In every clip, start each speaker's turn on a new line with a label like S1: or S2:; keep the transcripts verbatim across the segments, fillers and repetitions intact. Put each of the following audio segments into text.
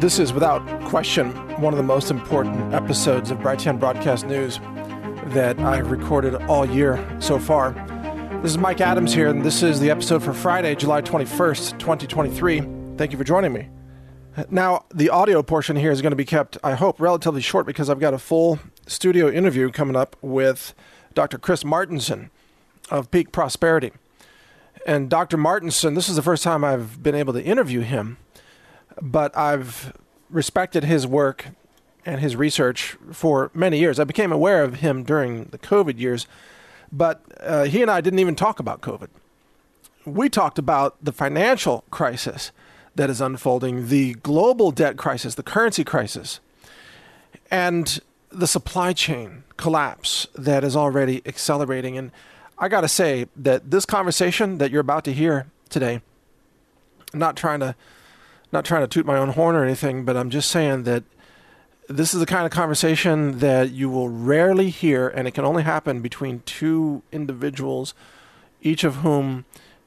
S1: This is, without question, one of the most important episodes of Brighteon Broadcast News that I've recorded all year so far. This is Mike Adams here, and this is the episode for Friday, July twenty-first, twenty twenty-three. Thank you for joining me. Now, the audio portion here is going to be kept, I hope, relatively short because I've got a full studio interview coming up with Doctor Chris Martenson of Peak Prosperity. And Doctor Martenson, this is the first time I've been able to interview him, but I've respected his work and his research for many years. I became aware of him during the COVID years, but uh, he and I didn't even talk about COVID. We talked about the financial crisis that is unfolding, the global debt crisis, the currency crisis, and the supply chain collapse that is already accelerating. And I got to say that this conversation that you're about to hear today, I'm not trying to not trying to toot my own horn or anything, but I'm just saying that this is the kind of conversation that you will rarely hear, and it can only happen between two individuals, each of whom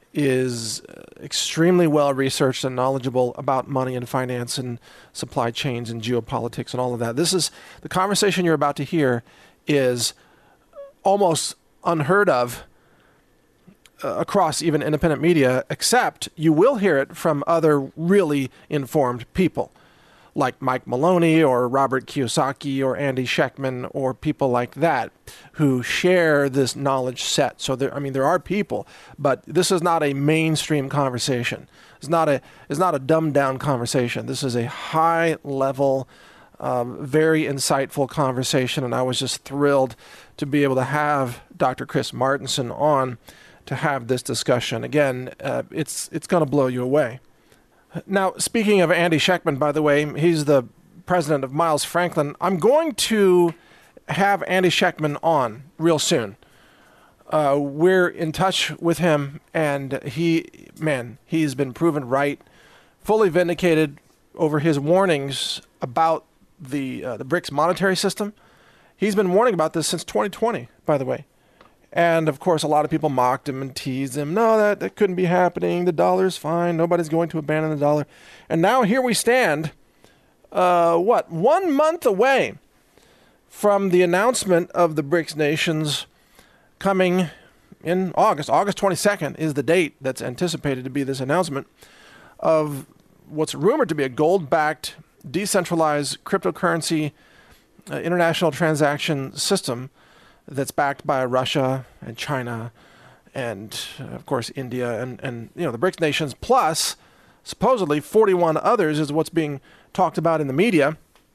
S1: is extremely well researched and knowledgeable about money and finance and supply chains and geopolitics and all of that. This is the conversation you're about to hear is almost unheard of uh, across even independent media, except you will hear it from other really informed people like Mike Maloney or Robert Kiyosaki or Andy Schectman or people like that who share this knowledge set. So there, I mean, there are people, but this is not a mainstream conversation. It's not a, it's not a dumbed down conversation. This is a high level, um, very insightful conversation. And I was just thrilled to be able to have Doctor Chris Martenson on to have this discussion. Again, uh, it's, it's going to blow you away. Now, speaking of Andy Schectman, by the way, he's the president of Miles Franklin. I'm going to have Andy Schectman on real soon. Uh, we're in touch with him, and he, man, he's been proven right, fully vindicated over his warnings about the uh, the BRICS monetary system. He's been warning about this since twenty twenty, by the way. And, of course, a lot of people mocked him and teased him. No, that, that couldn't be happening. The dollar's fine. Nobody's going to abandon the dollar. And now here we stand, uh, what, one month away from the announcement of the BRICS nations coming in August. August twenty-second is the date that's anticipated to be this announcement of what's rumored to be a gold-backed, decentralized cryptocurrency uh, international transaction system that's backed by Russia and China and, uh, of course, India and, and, you know, the BRICS nations, plus supposedly forty-one others is what's being talked about in the media.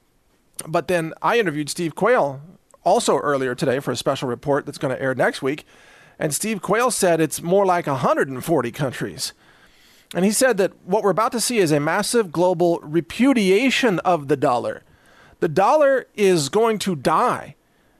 S1: But then I interviewed Steve Quayle also earlier today for a special report that's going to air next week. And Steve Quayle said it's more like one hundred forty countries. And he said that what we're about to see is a massive global repudiation of the dollar. The dollar is going to die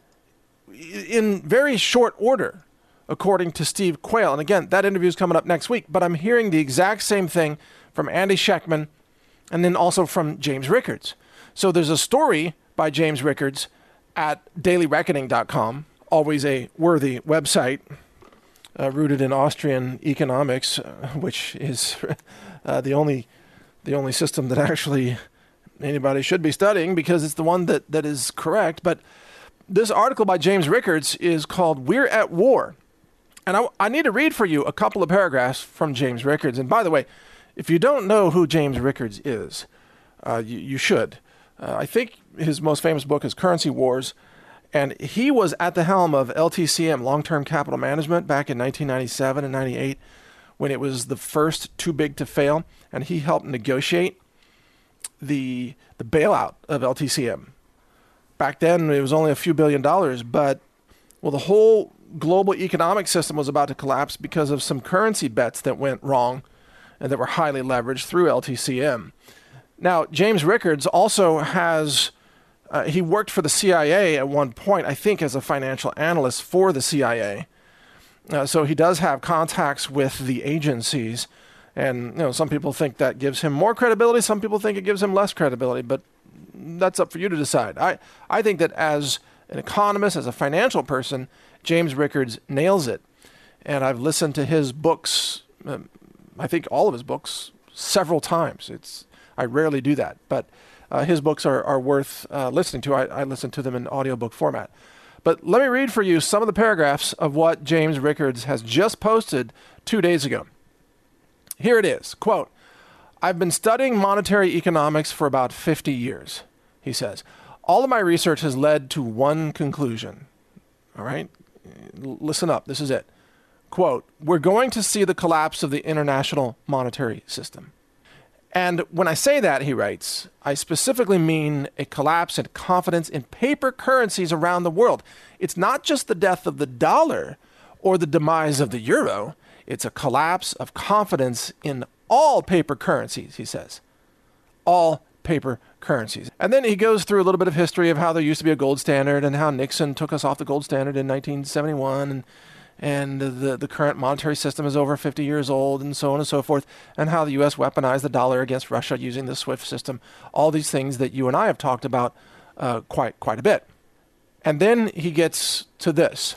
S1: in very short order, according to Steve Quayle. And again, that interview is coming up next week, but I'm hearing the exact same thing from Andy Schectman and then also from James Rickards. So there's a story by James Rickards at daily reckoning dot com, always a worthy website, uh, rooted in Austrian economics, uh, which is uh, the only the only system that actually anybody should be studying because it's the one that, that is correct. But this article by James Rickards is called We're at War. And I, I need to read for you a couple of paragraphs from James Rickards. And by the way, if you don't know who James Rickards is, uh, you, you should. Uh, I think his most famous book is Currency Wars. And he was at the helm of L T C M, Long-Term Capital Management, back in nineteen ninety-seven and ninety-eight, when it was the first too big to fail. And he helped negotiate the the bailout of L T C M. Back then, it was only a few billion dollars, but, well, the whole global economic system was about to collapse because of some currency bets that went wrong and that were highly leveraged through L T C M. Now, James Rickards also has, uh, he worked for the C I A at one point, I think, as a financial analyst for the C I A. Uh, so he does have contacts with the agencies. And, you know, some people think that gives him more credibility. Some people think it gives him less credibility. But that's up for you to decide. I, I think that as an economist, as a financial person, James Rickards nails it. And I've listened to his books, um, I think all of his books, several times. It's I rarely do that, but uh, his books are, are worth uh, listening to. I, I listen to them in audiobook format. But let me read for you some of the paragraphs of what James Rickards has just posted two days ago. Here it is. Quote, "I've been studying monetary economics for about fifty years, he says. All of my research has led to one conclusion." All right? L- listen up. This is it. Quote, "We're going to see the collapse of the international monetary system." And when I say that, he writes, I specifically mean a collapse in confidence in paper currencies around the world. It's not just the death of the dollar or the demise of the euro. It's a collapse of confidence in all paper currencies, he says. All paper currencies. And then he goes through a little bit of history of how there used to be a gold standard and how Nixon took us off the gold standard in nineteen seventy-one, and and the, the current monetary system is over fifty years old, and so on and so forth, and how the U S weaponized the dollar against Russia using the SWIFT system, all these things that you and I have talked about uh, quite quite a bit. And then he gets to this.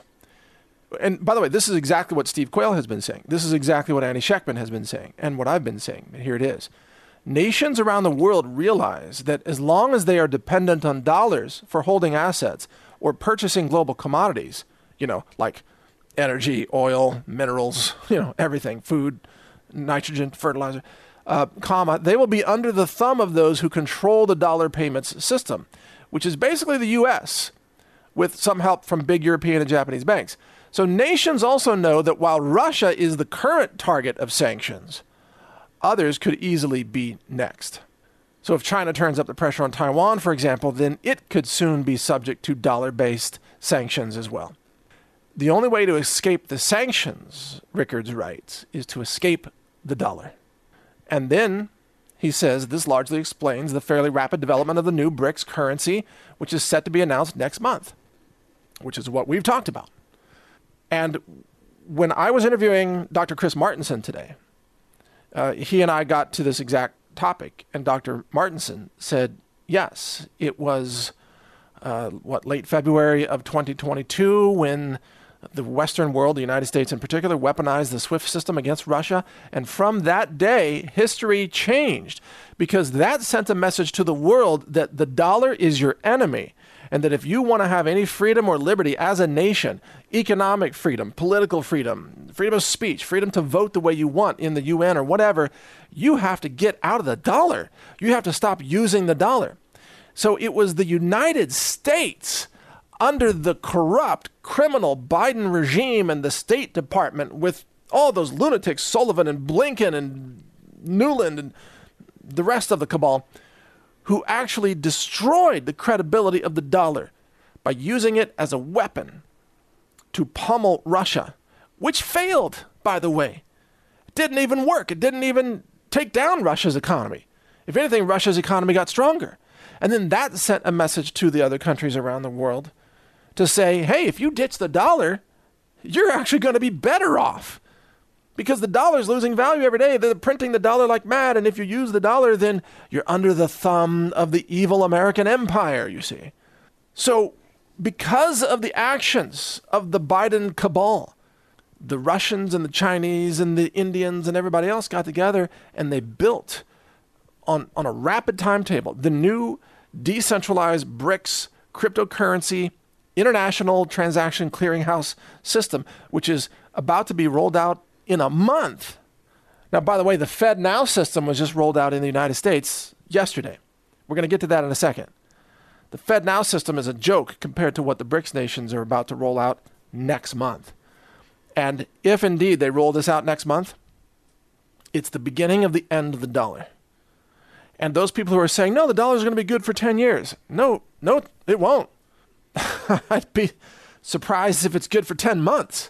S1: And by the way, this is exactly what Steve Quayle has been saying. This is exactly what Andy Schectman has been saying, and what I've been saying. Here it is. Nations around the world realize that as long as they are dependent on dollars for holding assets or purchasing global commodities, you know, like energy, oil, minerals, you know, everything, food, nitrogen, fertilizer, uh, comma, they will be under the thumb of those who control the dollar payments system, which is basically the U S, with some help from big European and Japanese banks. So nations also know that while Russia is the current target of sanctions, others could easily be next. So if China turns up the pressure on Taiwan, for example, then it could soon be subject to dollar-based sanctions as well. The only way to escape the sanctions, Rickards writes, is to escape the dollar. And then, he says, this largely explains the fairly rapid development of the new BRICS currency, which is set to be announced next month, which is what we've talked about. And when I was interviewing Doctor Chris Martenson today, uh, he and I got to this exact topic, and Doctor Martenson said, yes, it was, uh, what, late February of twenty twenty-two when the Western world, the United States in particular, weaponized the SWIFT system against Russia. And from that day, history changed, because that sent a message to the world that the dollar is your enemy. And that if you want to have any freedom or liberty as a nation, economic freedom, political freedom, freedom of speech, freedom to vote the way you want in the U N or whatever, you have to get out of the dollar. You have to stop using the dollar. So it was the United States under the corrupt, criminal Biden regime and the State Department, with all those lunatics, Sullivan and Blinken and Nuland and the rest of the cabal, who actually destroyed the credibility of the dollar by using it as a weapon to pummel Russia, which failed, by the way. It didn't even work. It didn't even take down Russia's economy. If anything, Russia's economy got stronger. And then that sent a message to the other countries around the world to say, hey, if you ditch the dollar, you're actually going to be better off, because the dollar's losing value every day. They're printing the dollar like mad. And if you use the dollar, then you're under the thumb of the evil American empire, you see. So because of the actions of the Biden cabal, the Russians and the Chinese and the Indians and everybody else got together and they built on, on a rapid timetable the new decentralized BRICS cryptocurrency international transaction clearinghouse system, which is about to be rolled out in a month. Now, by the way, the FedNow system was just rolled out in the United States yesterday. We're going to get to that in a second. The FedNow system is a joke compared to what the BRICS nations are about to roll out next month. And if indeed they roll this out next month, it's the beginning of the end of the dollar. And those people who are saying, no, the dollar is going to be good for ten years. No, no, it won't. I'd be surprised if it's good for ten months.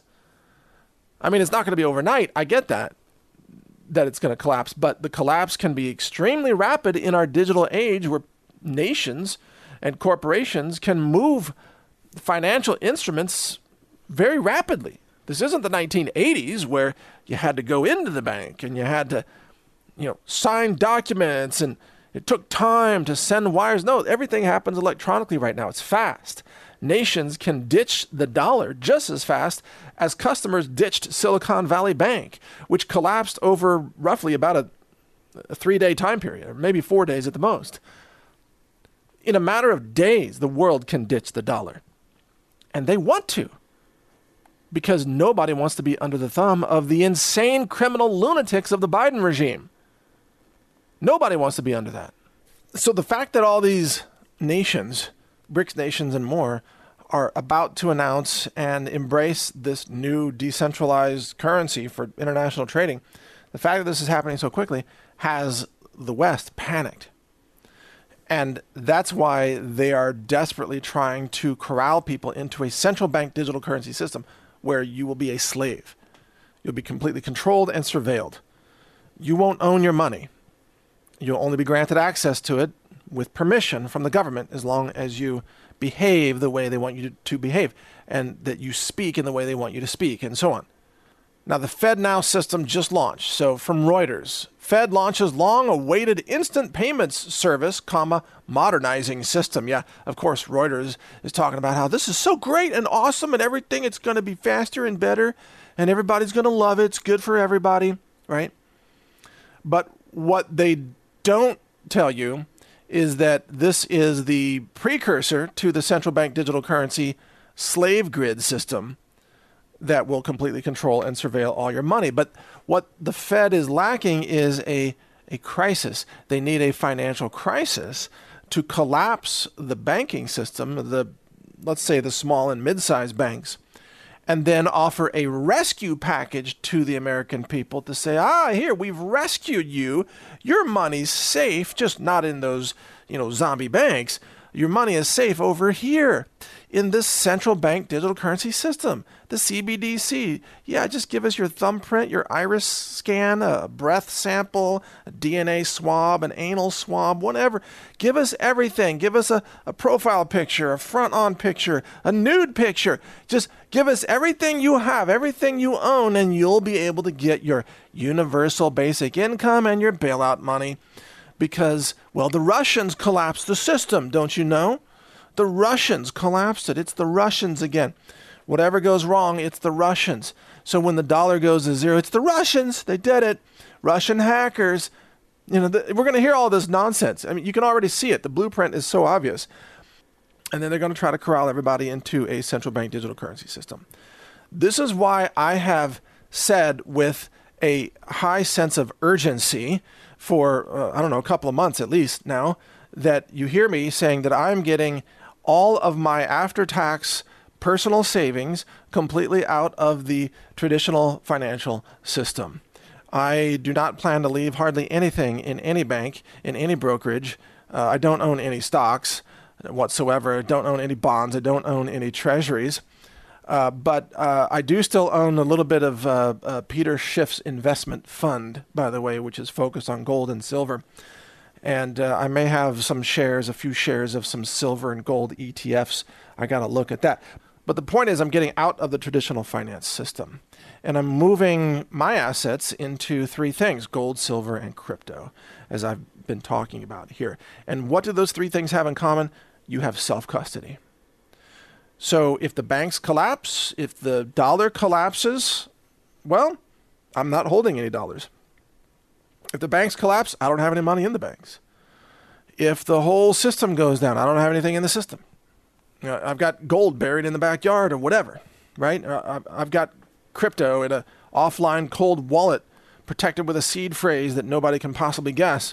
S1: I mean, it's not going to be overnight. I get that, that it's going to collapse. But the collapse can be extremely rapid in our digital age, where nations and corporations can move financial instruments very rapidly. This isn't the nineteen eighties where you had to go into the bank and you had to, you know, sign documents and it took time to send wires. No, everything happens electronically right now. It's fast. Nations can ditch the dollar just as fast as customers ditched Silicon Valley Bank, which collapsed over roughly about a, a three-day time period, or maybe four days at the most. In a matter of days, the world can ditch the dollar. And they want to, because nobody wants to be under the thumb of the insane criminal lunatics of the Biden regime. Nobody wants to be under that. So the fact that all these nations, BRICS nations and more, are about to announce and embrace this new decentralized currency for international trading, the fact that this is happening so quickly has the West panicked. And that's why they are desperately trying to corral people into a central bank digital currency system where you will be a slave. You'll be completely controlled and surveilled. You won't own your money. You'll only be granted access to it with permission from the government as long as you behave the way they want you to, to behave, and that you speak in the way they want you to speak, and so on. Now, the FedNow system just launched. So from Reuters, Fed launches long-awaited instant payments service, comma, modernizing system. Yeah, of course, Reuters is talking about how this is so great and awesome and everything. It's going to be faster and better, and everybody's going to love it. It's good for everybody, right? But what they don't tell you is that this is the precursor to the central bank digital currency slave grid system that will completely control and surveil all your money. But what the Fed is lacking is a, a crisis. They need a financial crisis to collapse the banking system, the let's say the small and mid-sized banks, and then offer a rescue package to the American people to say, ah, here, we've rescued you. Your money's safe, just not in those, you know, zombie banks. Your money is safe over here in this central bank digital currency system, the C B D C. Yeah, just give us your thumbprint, your iris scan, a breath sample, a D N A swab, an anal swab, whatever. Give us everything. Give us a, a profile picture, a front-on picture, a nude picture. Just give us everything you have, everything you own, and you'll be able to get your universal basic income and your bailout money. Because, well, the Russians collapsed the system, don't you know? The Russians collapsed it. It's the Russians again. Whatever goes wrong, it's the Russians. So when the dollar goes to zero, it's the Russians. They did it. Russian hackers. You know, the, we're going to hear all this nonsense. I mean, you can already see it. The blueprint is so obvious. And then they're going to try to corral everybody into a central bank digital currency system. This is why I have said with a high sense of urgency for, uh, I don't know, a couple of months at least now, that you hear me saying that I'm getting all of my after-tax personal savings completely out of the traditional financial system. I do not plan to leave hardly anything in any bank, in any brokerage. Uh, I don't own any stocks whatsoever. I don't own any bonds. I don't own any treasuries. Uh, but uh, I do still own a little bit of uh, uh, Peter Schiff's investment fund, by the way, which is focused on gold and silver. And uh, I may have some shares, a few shares of some silver and gold E T Fs. I got to look at that. But the point is I'm getting out of the traditional finance system. And I'm moving my assets into three things: gold, silver, and crypto, as I've been talking about here. And what do those three things have in common? You have self-custody. So if the banks collapse, if the dollar collapses, well, I'm not holding any dollars. If the banks collapse, I don't have any money in the banks. If the whole system goes down, I don't have anything in the system. You know, I've got gold buried in the backyard or whatever, right? I've got crypto in an offline cold wallet protected with a seed phrase that nobody can possibly guess.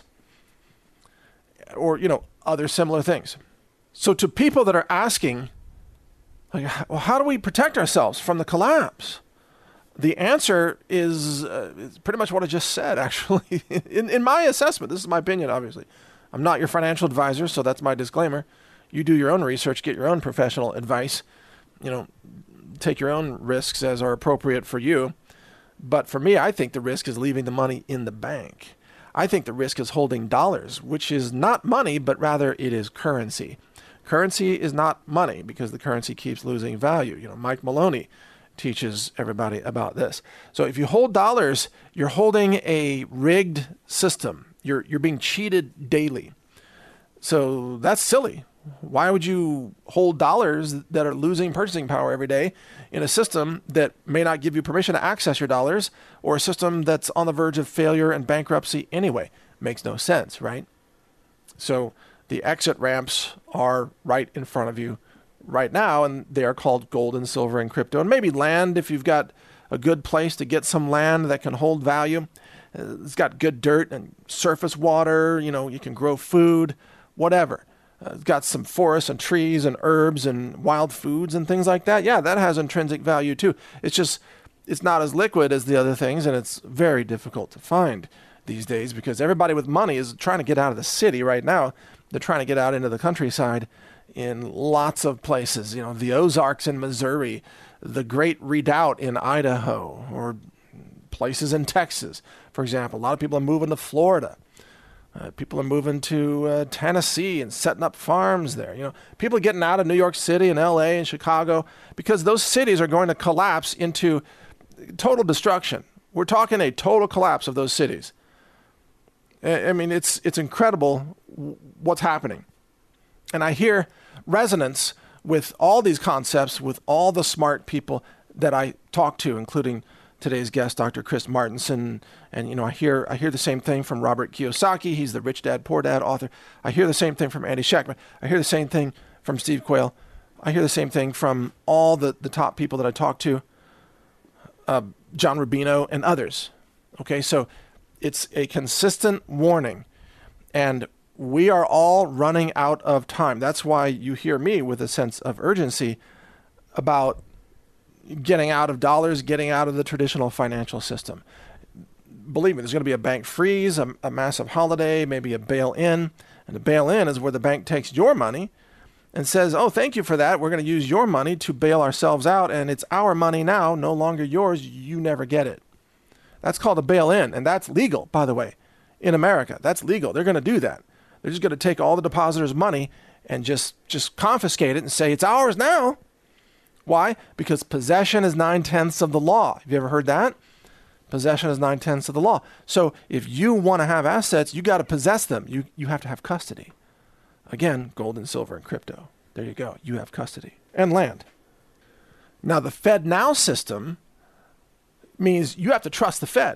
S1: Or, you know, other similar things. So to people that are asking, like, well, how do we protect ourselves from the collapse? The answer is, uh, is pretty much what I just said, actually. in, in my assessment, this is my opinion, obviously. I'm not your financial advisor, so that's my disclaimer. You do your own research, get your own professional advice, you know, take your own risks as are appropriate for you. But for me, I think the risk is leaving the money in the bank. I think the risk is holding dollars, which is not money, but rather it is currency. Currency is not money because the currency keeps losing value. You know, Mike Maloney teaches everybody about this. So if you hold dollars, you're holding a rigged system. You're you're being cheated daily. So that's silly. Why would you hold dollars that are losing purchasing power every day in a system that may not give you permission to access your dollars, or a system that's on the verge of failure and bankruptcy anyway? makes no sense, right? So the exit ramps are right in front of you right now, and they are called gold and silver and crypto. And maybe land, if you've got a good place to get some land that can hold value. It's got good dirt and surface water, you know, you can grow food, whatever. Uh, it's got some forests and trees and herbs and wild foods and things like that. Yeah, that has intrinsic value too. It's just, it's not as liquid as the other things, and it's very difficult to find these days because everybody with money is trying to get out of the city right now. They're trying to get out into the countryside in lots of places, you know, the Ozarks in Missouri, the Great Redoubt in Idaho, or places in Texas, for example. A lot of people are moving to Florida. Uh, people are moving to uh, Tennessee and setting up farms there. You know, people are getting out of New York City and L A and Chicago because those cities are going to collapse into total destruction. We're talking a total collapse of those cities. I, I mean, it's it's incredible what's happening. And I hear resonance with all these concepts, with all the smart people that I talk to, including today's guest, Doctor Chris Martenson. And, you know, I hear I hear the same thing from Robert Kiyosaki. He's the Rich Dad, Poor Dad author. I hear the same thing from Andy Schectman. I hear the same thing from Steve Quayle. I hear the same thing from all the, the top people that I talk to, uh, John Rubino and others. Okay, so it's a consistent warning. And we are all running out of time. That's why you hear me with a sense of urgency about getting out of dollars, getting out of the traditional financial system. Believe me, there's going to be a bank freeze, a, a massive holiday, maybe a bail-in. And the bail-in is where the bank takes your money and says, oh, thank you for that. We're going to use your money to bail ourselves out, and it's our money now, no longer yours. You never get it. That's called a bail-in, and that's legal, by the way. In America, that's legal. They're going to do that. They're just going to take all the depositors' money and just, just confiscate it and say, it's ours now. Why? Because possession is nine-tenths of the law. Have you ever heard that? Possession is nine-tenths of the law. So if you want to have assets, you got to possess them. You, you have to have custody. Again, gold and silver and crypto. There you go. You have custody. And land. Now, the FedNow system means you have to trust the Fed.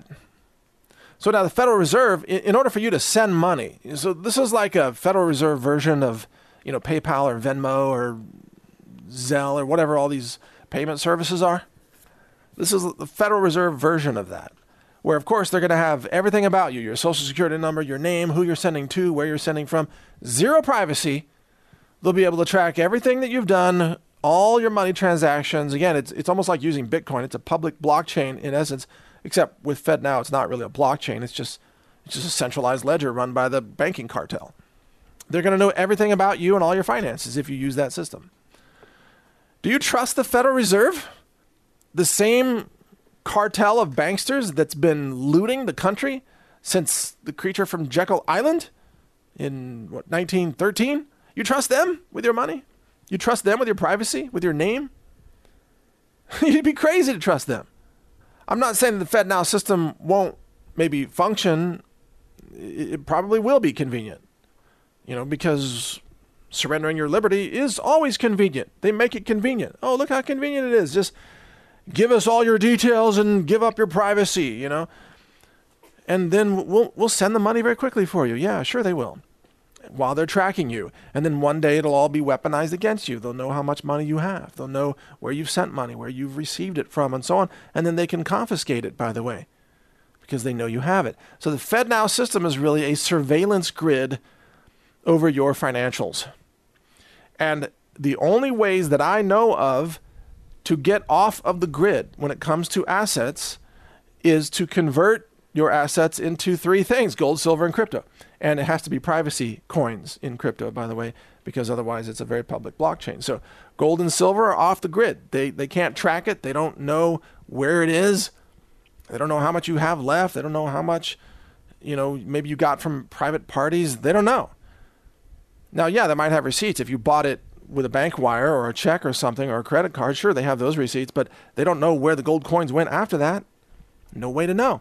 S1: So now the Federal Reserve, in order for you to send money, so this is like a Federal Reserve version of, you know, PayPal or Venmo or Zelle or whatever all these payment services are. This is the Federal Reserve version of that, where, of course, they're going to have everything about you, your social security number, your name, who you're sending to, where you're sending from, zero privacy. They'll be able to track everything that you've done, all your money transactions. Again, it's it's almost like using Bitcoin. It's a public blockchain in essence. Except with FedNow, it's not really a blockchain. It's just it's just a centralized ledger run by the banking cartel. They're going to know everything about you and all your finances if you use that system. Do you trust the Federal Reserve? The same cartel of banksters that's been looting the country since the creature from Jekyll Island in, what, nineteen thirteen? You trust them with your money? You trust them with your privacy, with your name? You'd be crazy to trust them. I'm not saying that the FedNow system won't maybe function. It probably will be convenient, you know, because surrendering your liberty is always convenient. They make it convenient. Oh, look how convenient it is. Just give us all your details and give up your privacy, you know, and then we'll we'll send the money very quickly for you. Yeah, sure they will, while they're tracking you. And then one day it'll all be weaponized against you. They'll know how much money you have. They'll know where you've sent money, where you've received it from, and so on. And then they can confiscate it, by the way, because they know you have it. So the FedNow system is really a surveillance grid over your financials. And the only ways that I know of to get off of the grid when it comes to assets is to convert your assets into three things: gold, silver, and crypto. And it has to be privacy coins in crypto, by the way, because otherwise it's a very public blockchain. So gold and silver are off the grid. They they can't track it. They don't know where it is. They don't know how much you have left. They don't know how much, you know, maybe you got from private parties. They don't know. Now, yeah, they might have receipts. If you bought it with a bank wire or a check or something or a credit card, sure, they have those receipts, but they don't know where the gold coins went after that. No way to know.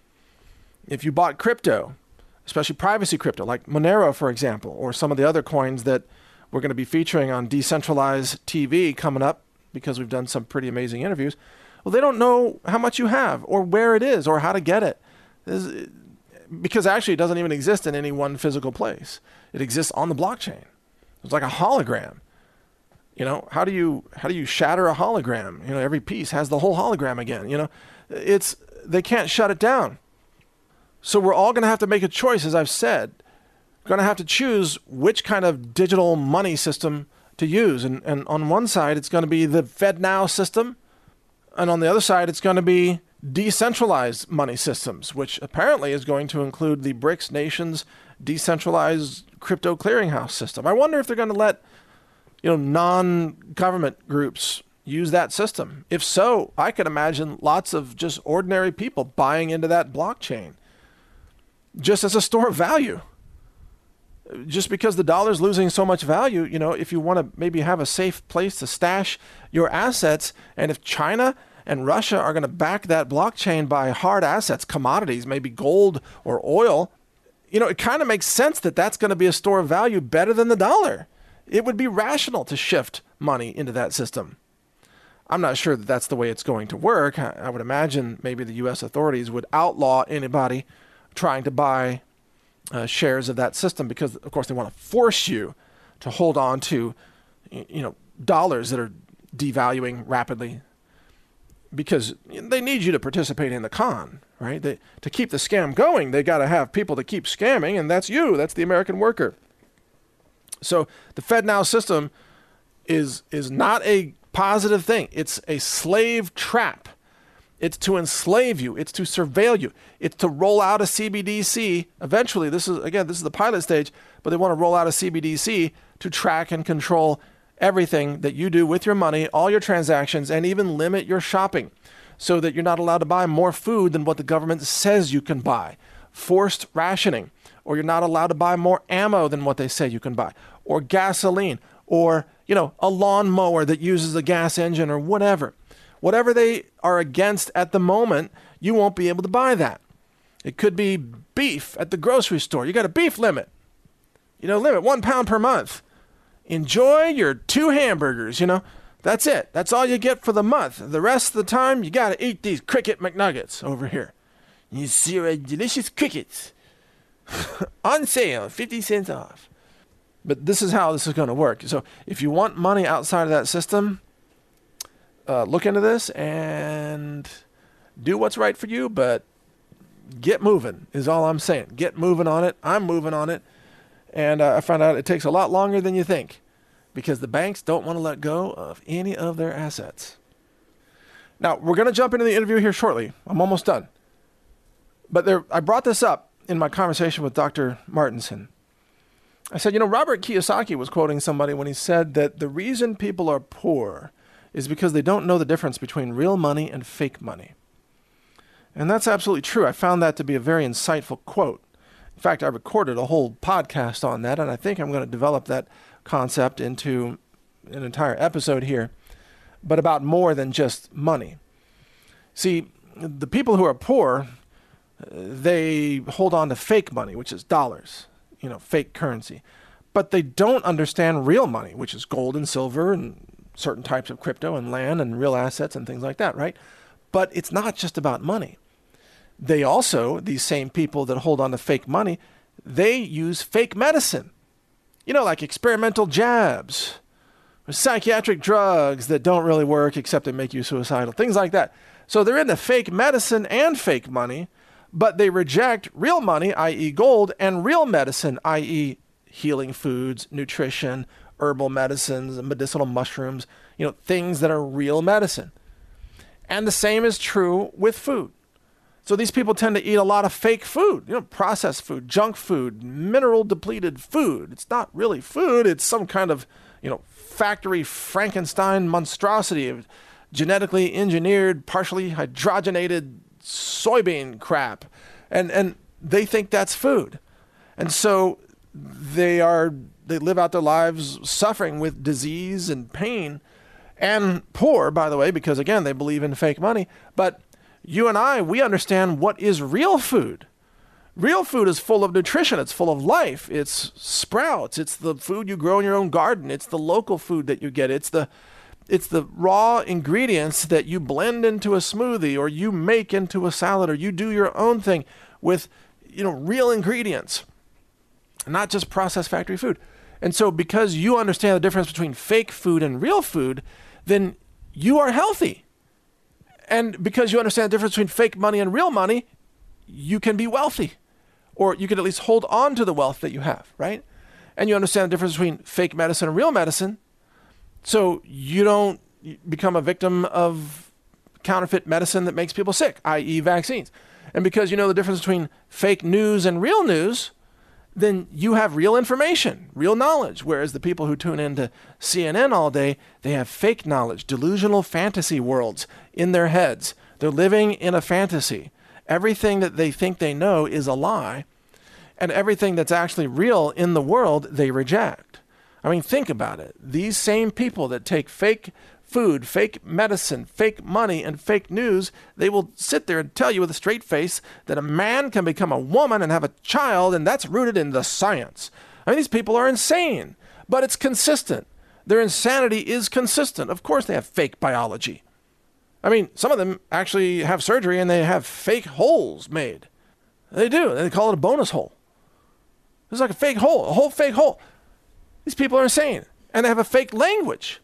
S1: If you bought crypto, especially privacy crypto, like Monero, for example, or some of the other coins that we're going to be featuring on Decentralized T V coming up, because we've done some pretty amazing interviews. Well, they don't know how much you have or where it is or how to get it. There's, because actually it doesn't even exist in any one physical place. It exists on the blockchain. It's like a hologram. You know, how do you how do you shatter a hologram? You know, every piece has the whole hologram again. You know, it's they can't shut it down. So we're all going to have to make a choice, as I've said. We're going to have to choose which kind of digital money system to use. And, and on one side, it's going to be the FedNow system. And on the other side, it's going to be decentralized money systems, which apparently is going to include the BRICS nations' decentralized crypto clearinghouse system. I wonder if they're going to let, you know, non-government groups use that system. If so, I could imagine lots of just ordinary people buying into that blockchain just as a store of value. Just because the dollar's losing so much value, you know, if you want to maybe have a safe place to stash your assets, and if China and Russia are going to back that blockchain by hard assets, commodities, maybe gold or oil, you know, it kind of makes sense that that's going to be a store of value better than the dollar. It would be rational to shift money into that system. I'm not sure that that's the way it's going to work. I would imagine maybe the U S authorities would outlaw anybody trying to buy uh, shares of that system because, of course, they want to force you to hold on to, you know, dollars that are devaluing rapidly because they need you to participate in the con, right? They, to keep the scam going, they got to have people to keep scamming, and that's you. That's the American worker. So the FedNow system is is not a positive thing. It's a slave trap. It's to enslave you. It's to surveil you. It's to roll out a C B D C. Eventually, this is, again, this is the pilot stage, but they want to roll out a C B D C to track and control everything that you do with your money, all your transactions, and even limit your shopping so that you're not allowed to buy more food than what the government says you can buy. Forced rationing, or you're not allowed to buy more ammo than what they say you can buy, or gasoline, or, you know, a lawnmower that uses a gas engine or whatever. Whatever they are against at the moment, you won't be able to buy that. It could be beef at the grocery store. You got a beef limit. You know, limit one pound per month. Enjoy your two hamburgers, you know. That's it. That's all you get for the month. The rest of the time, you got to eat these Cricket McNuggets over here. You see a delicious crickets. On sale, fifty cents off. But this is how this is going to work. So if you want money outside of that system, uh, look into this and do what's right for you, but get moving is all I'm saying. Get moving on it. I'm moving on it. And uh, I found out it takes a lot longer than you think because the banks don't want to let go of any of their assets. Now, we're going to jump into the interview here shortly. I'm almost done. But there, I brought this up in my conversation with Doctor Martenson. I said, you know, Robert Kiyosaki was quoting somebody when he said that the reason people are poor is because they don't know the difference between real money and fake money. And that's absolutely true. I found that to be a very insightful quote. In fact, I recorded a whole podcast on that, and I think I'm going to develop that concept into an entire episode here, but about more than just money. See, the people who are poor, they hold on to fake money, which is dollars, you know, fake currency. But they don't understand real money, which is gold and silver and certain types of crypto and land and real assets and things like that, right? But it's not just about money. They also, these same people that hold on to fake money, they use fake medicine. You know, like experimental jabs, or psychiatric drugs that don't really work except they make you suicidal, things like that. So they're into fake medicine and fake money, but they reject real money, that is gold, and real medicine, that is healing foods, nutrition, herbal medicines, medicinal mushrooms, you know, things that are real medicine. And the same is true with food. So these people tend to eat a lot of fake food, you know, processed food, junk food, mineral depleted food. It's not really food. It's some kind of, you know, factory Frankenstein monstrosity of genetically engineered, partially hydrogenated soybean crap. And, and they think that's food. And so they are, they live out their lives suffering with disease and pain and poor, by the way, because again, they believe in fake money. But you and I, we understand what is real food. Real food is full of nutrition. It's full of life. It's sprouts. It's the food you grow in your own garden. It's the local food that you get. It's the it's the raw ingredients that you blend into a smoothie or you make into a salad or you do your own thing with you know, real ingredients, not just processed factory food. And so because you understand the difference between fake food and real food, then you are healthy. And because you understand the difference between fake money and real money, you can be wealthy, or you can at least hold on to the wealth that you have, right? And you understand the difference between fake medicine and real medicine, so you don't become a victim of counterfeit medicine that makes people sick, that is vaccines. And because you know the difference between fake news and real news, then you have real information, real knowledge. Whereas the people who tune into C N N all day, they have fake knowledge, delusional fantasy worlds in their heads. They're living in a fantasy. Everything that they think they know is a lie, and everything that's actually real in the world, they reject. I mean, think about it. These same people that take fake food, fake medicine, fake money, and fake news, they will sit there and tell you with a straight face that a man can become a woman and have a child, and that's rooted in the science. I mean, these people are insane, but it's consistent. Their insanity is consistent. Of course they have fake biology. I mean, some of them actually have surgery and they have fake holes made. They do. They call it a bonus hole. It's like a fake hole, a whole fake hole. These people are insane, and they have a fake language.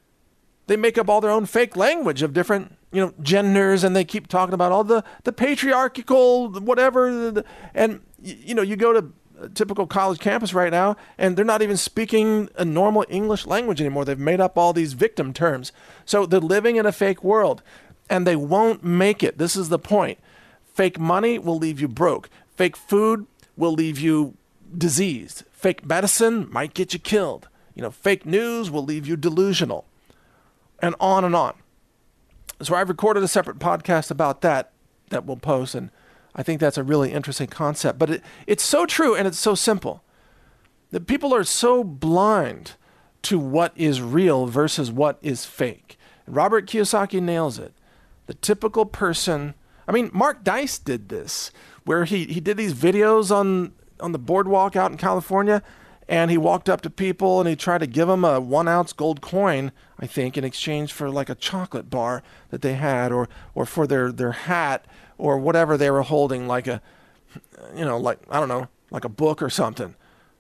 S1: They make up all their own fake language of different, you know, genders, and they keep talking about all the, the patriarchal, whatever. And, you know, you go to a typical college campus right now, and they're not even speaking a normal English language anymore. They've made up all these victim terms. So they're living in a fake world, and they won't make it. This is the point. Fake money will leave you broke. Fake food will leave you diseased. Fake medicine might get you killed. You know, fake news will leave you delusional. And on and on. So I've recorded a separate podcast about that that we'll post, and I think that's a really interesting concept. But it, it's so true, and it's so simple. That people are so blind to what is real versus what is fake. Robert Kiyosaki nails it. The typical person, I mean, Mark Dice did this, where he, he did these videos on, on the boardwalk out in California, and he walked up to people and he tried to give them a one ounce gold coin, I think, in exchange for like a chocolate bar that they had, or or for their, their hat, or whatever they were holding, like a, you know, like, I don't know, like a book or something.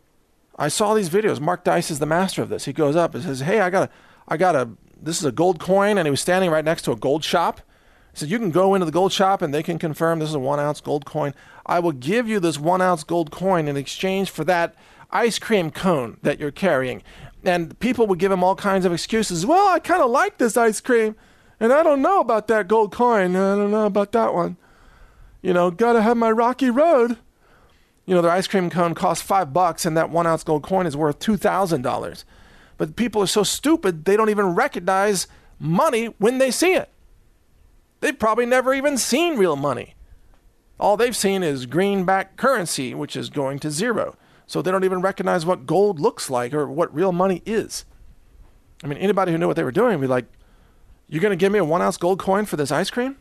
S1: I saw these videos. Mark Dice is the master of this. He goes up and says, hey, I got a, I got a, this is a gold coin. And he was standing right next to a gold shop. He said, you can go into the gold shop and they can confirm this is a one ounce gold coin. I will give you this one ounce gold coin in exchange for that ice cream cone that you're carrying. And people would give him all kinds of excuses. Well, I kind of like this ice cream, and I don't know about that gold coin. I don't know about that one. You know, gotta have my rocky road. You know, their ice cream cone costs five bucks, and that one ounce gold coin is worth two thousand dollars. But people are so stupid, they don't even recognize money when they see it. They've probably never even seen real money. All they've seen is greenback currency, which is going to zero. So they don't even recognize what gold looks like or what real money is. I mean, anybody who knew what they were doing would be like, you're going to give me a one ounce gold coin for this ice cream?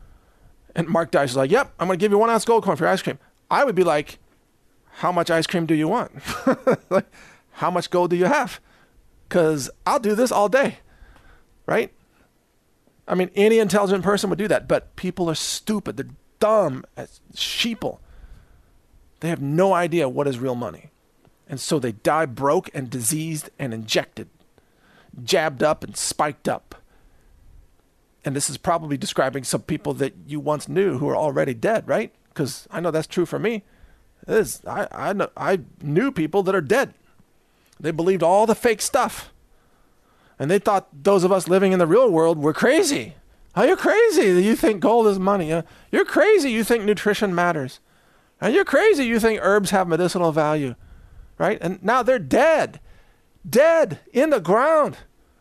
S1: And Mark Dice is like, yep, I'm going to give you one ounce gold coin for your ice cream. I would be like, how much ice cream do you want? Like, how much gold do you have? Because I'll do this all day, right? I mean, any intelligent person would do that, but people are stupid. They're dumb as sheeple. They have no idea what is real money. And so they die broke and diseased and injected, jabbed up and spiked up. And this is probably describing some people that you once knew who are already dead, right? Because I know that's true for me. It is, I, I, know, I knew people that are dead. They believed all the fake stuff. And they thought those of us living in the real world were crazy. Oh, you're crazy that you think gold is money. Uh, you're crazy you think nutrition matters. And you're crazy you think herbs have medicinal value, right? And now they're dead. Dead in the ground.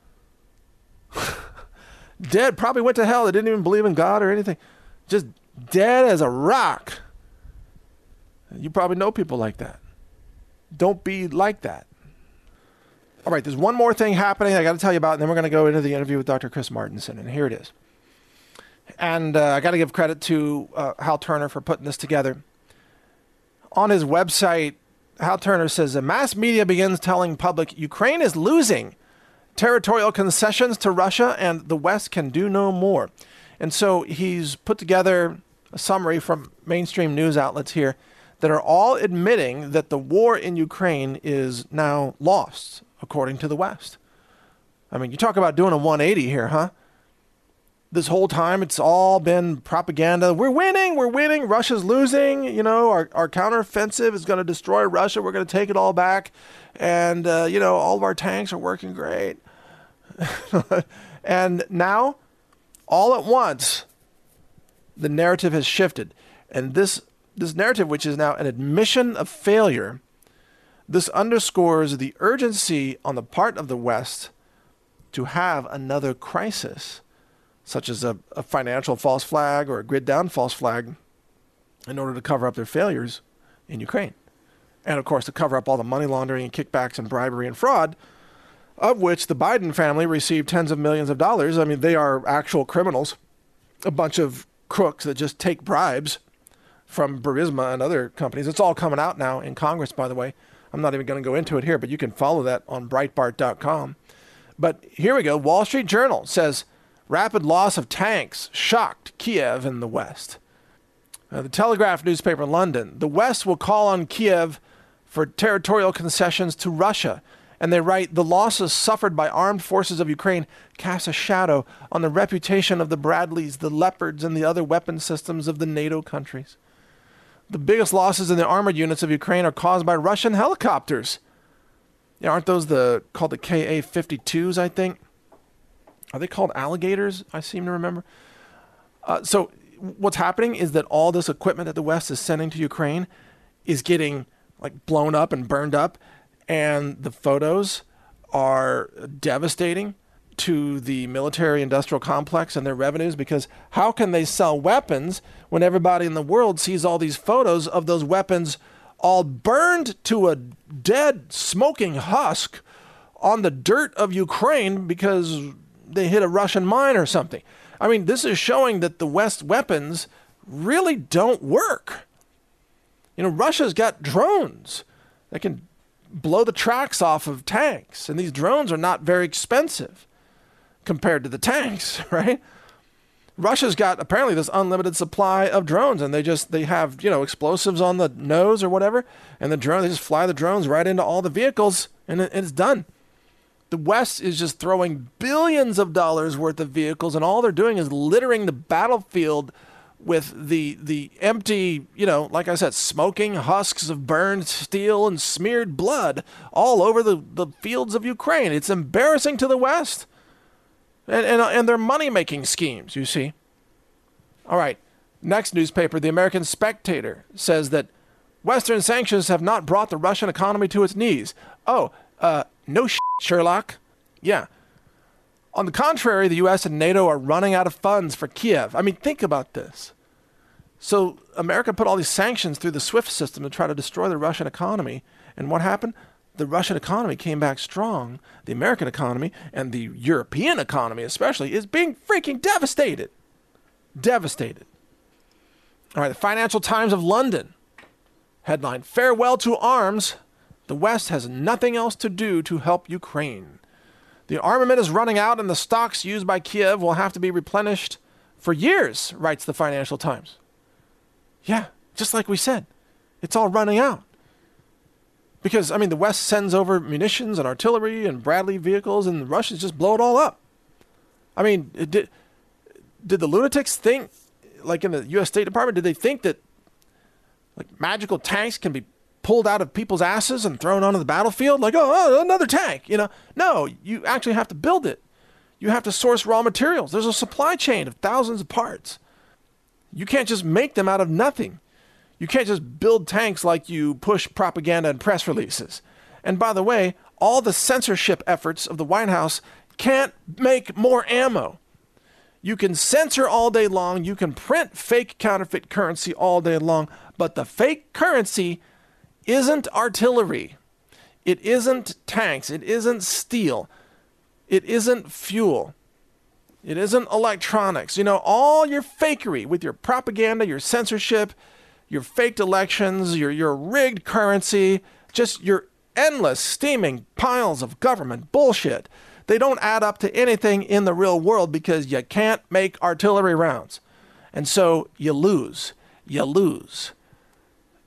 S1: Dead, probably went to hell. They didn't even believe in God or anything. Just dead as a rock. You probably know people like that. Don't be like that. All right, there's one more thing happening I got to tell you about, and then we're going to go into the interview with Doctor Chris Martenson, and here it is. And uh, I got to give credit to uh, Hal Turner for putting this together. On his website, Hal Turner says, the mass media begins telling public Ukraine is losing territorial concessions to Russia and the West can do no more. And so he's put together a summary from mainstream news outlets here that are all admitting that the war in Ukraine is now lost, according to the West. I mean, you talk about doing a one eighty here, huh? This whole time, it's all been propaganda. We're winning, we're winning, Russia's losing, you know, our, our counteroffensive is going to destroy Russia, we're going to take it all back, and, uh, you know, all of our tanks are working great. And now, all at once, the narrative has shifted. And this this narrative, which is now an admission of failure, this underscores the urgency on the part of the West to have another crisis, such as a, a financial false flag or a grid down false flag, in order to cover up their failures in Ukraine. And, of course, to cover up all the money laundering and kickbacks and bribery and fraud, of which the Biden family received tens of millions of dollars. I mean, they are actual criminals, a bunch of crooks that just take bribes from Burisma and other companies. It's all coming out now in Congress, by the way. I'm not even going to go into it here, but you can follow that on Breitbart dot com. But here we go. Wall Street Journal says, rapid loss of tanks shocked Kiev in the West. Uh, the Telegraph newspaper in London, the West will call on Kiev for territorial concessions to Russia. And they write, the losses suffered by armed forces of Ukraine cast a shadow on the reputation of the Bradleys, the Leopards, and the other weapon systems of the NATO countries. The biggest losses in the armored units of Ukraine are caused by Russian helicopters. Yeah, aren't those the called the K A fifty-twos, I think? Are they called alligators? I seem to remember. Uh, so what's happening is that all this equipment that the West is sending to Ukraine is getting like blown up and burned up. And the photos are devastating to the military-industrial complex and their revenues, because how can they sell weapons when everybody in the world sees all these photos of those weapons all burned to a dead, smoking husk on the dirt of Ukraine because they hit a Russian mine or something? I mean, this is showing that the West weapons really don't work. You know, Russia's got drones that can blow the tracks off of tanks, and these drones are not very expensive compared to the tanks, right? Russia's got apparently this unlimited supply of drones, and they just they have, you know, explosives on the nose or whatever, and the drone they just fly the drones right into all the vehicles, and it, it's done. The West is just throwing billions of dollars worth of vehicles, and all they're doing is littering the battlefield with the the empty, you know, like I said, smoking husks of burned steel and smeared blood all over the, the fields of Ukraine. It's embarrassing to the West. And, and, and their money-making schemes, you see. All right, next newspaper, the American Spectator, says that Western sanctions have not brought the Russian economy to its knees. Oh, uh, no shit, Sherlock. Yeah. On the contrary, the U S and NATO are running out of funds for Kiev. I mean, think about this. So America put all these sanctions through the SWIFT system to try to destroy the Russian economy. And what happened? The Russian economy came back strong. The American economy, and the European economy especially, is being freaking devastated. Devastated. All right, the Financial Times of London. Headline, farewell to arms. The West has nothing else to do to help Ukraine. The armament is running out, and the stocks used by Kiev will have to be replenished for years, writes the Financial Times. Yeah, just like we said. It's all running out. Because, I mean, the West sends over munitions and artillery and Bradley vehicles, and the Russians just blow it all up. I mean, did, did the lunatics think, like in the U S State Department, did they think that like magical tanks can be pulled out of people's asses and thrown onto the battlefield? Like, oh, oh, another tank, you know? No, you actually have to build it. You have to source raw materials. There's a supply chain of thousands of parts. You can't just make them out of nothing. You can't just build tanks like you push propaganda and press releases. And by the way, all the censorship efforts of the White House can't make more ammo. You can censor all day long. You can print fake counterfeit currency all day long. But the fake currency isn't artillery. It isn't tanks. It isn't steel. It isn't fuel. It isn't electronics. You know, all your fakery with your propaganda, your censorship, your faked elections, your, your rigged currency, just your endless steaming piles of government bullshit. They don't add up to anything in the real world because you can't make artillery rounds. And so you lose. You lose.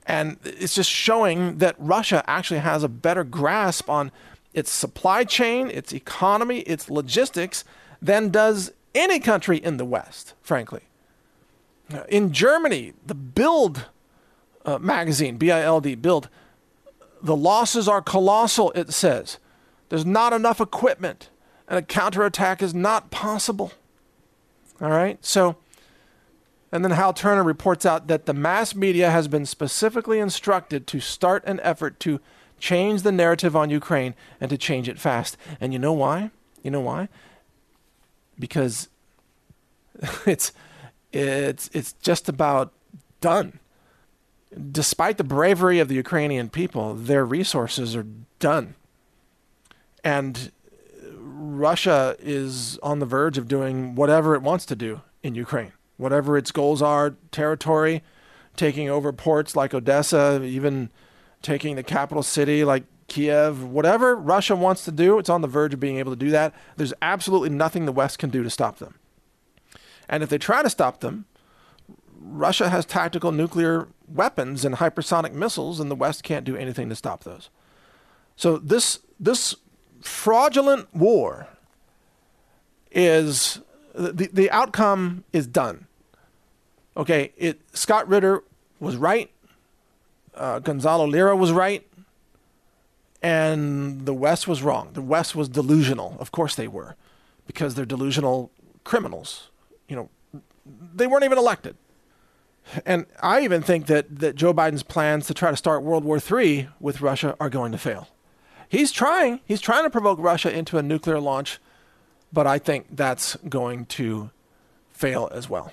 S1: And it's just showing that Russia actually has a better grasp on its supply chain, its economy, its logistics than does any country in the West, frankly. In Germany, the Bild uh, magazine, B I L D, Bild, the losses are colossal, it says. There's not enough equipment, and a counterattack is not possible. All right? So, and then Hal Turner reports out that the mass media has been specifically instructed to start an effort to change the narrative on Ukraine and to change it fast. And you know why? You know why? Because it's it's it's just about done. Despite the bravery of the Ukrainian people, their resources are done. And Russia is on the verge of doing whatever it wants to do in Ukraine. Whatever its goals are, territory, taking over ports like Odessa, even taking the capital city like Kiev, whatever Russia wants to do, it's on the verge of being able to do that. There's absolutely nothing the West can do to stop them. And if they try to stop them, Russia has tactical nuclear weapons and hypersonic missiles, and the West can't do anything to stop those. So this this fraudulent war is, the, the outcome is done. Okay, it Scott Ritter was right. Uh, Gonzalo Lira was right. And the West was wrong. The West was delusional. Of course they were, because they're delusional criminals. You know, they weren't even elected. And I even think that, that Joe Biden's plans to try to start World War Three with Russia are going to fail. He's trying. He's trying to provoke Russia into a nuclear launch, but I think that's going to fail as well.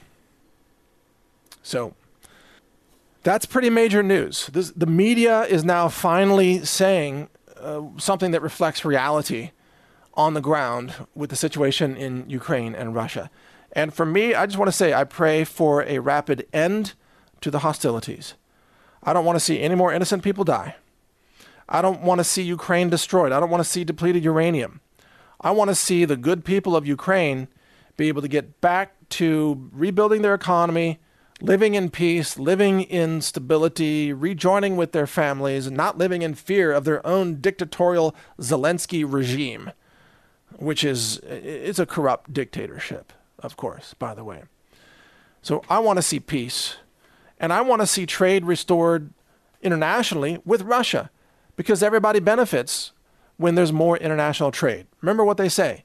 S1: So that's pretty major news. This, the media is now finally saying uh, something that reflects reality on the ground with the situation in Ukraine and Russia. And for me, I just want to say I pray for a rapid end to the hostilities. I don't want to see any more innocent people die. I don't want to see Ukraine destroyed. I don't want to see depleted uranium. I want to see the good people of Ukraine be able to get back to rebuilding their economy, living in peace, living in stability, rejoining with their families, and not living in fear of their own dictatorial Zelensky regime, which is it's a corrupt dictatorship, of course, by the way. So I want to see peace, and I want to see trade restored internationally with Russia, because everybody benefits when there's more international trade. Remember what they say.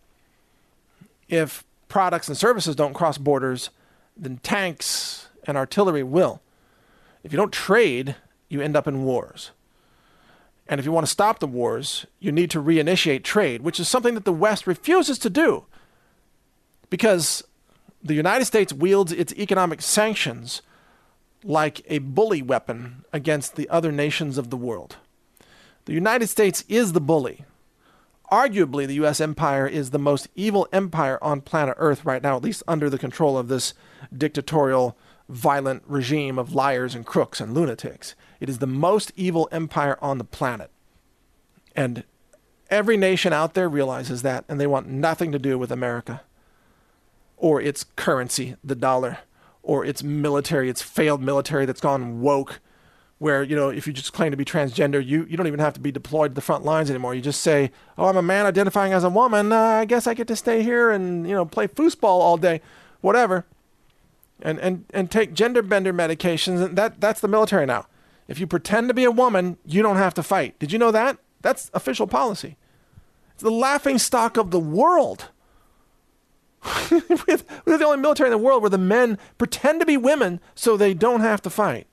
S1: If products and services don't cross borders, then tanks and artillery will. If you don't trade, you end up in wars. And if you want to stop the wars, you need to reinitiate trade, which is something that the West refuses to do, because the United States wields its economic sanctions like a bully weapon against the other nations of the world. The United States is the bully. Arguably, the U S empire is the most evil empire on planet Earth right now, at least under the control of this dictatorial, violent regime of liars and crooks and lunatics. It is the most evil empire on the planet. And every nation out there realizes that, and they want nothing to do with America or its currency, the dollar, or its military, its failed military that's gone woke, where, you know, if you just claim to be transgender, you, you don't even have to be deployed to the front lines anymore. You just say, oh, I'm a man identifying as a woman. Uh, I guess I get to stay here and, you know, play foosball all day, whatever. And, and, and take gender bender medications. And that, that's the military now. If you pretend to be a woman, you don't have to fight. Did you know that? That's official policy. It's the laughing stock of the world. we're, we're the only military in the world where the men pretend to be women so they don't have to fight.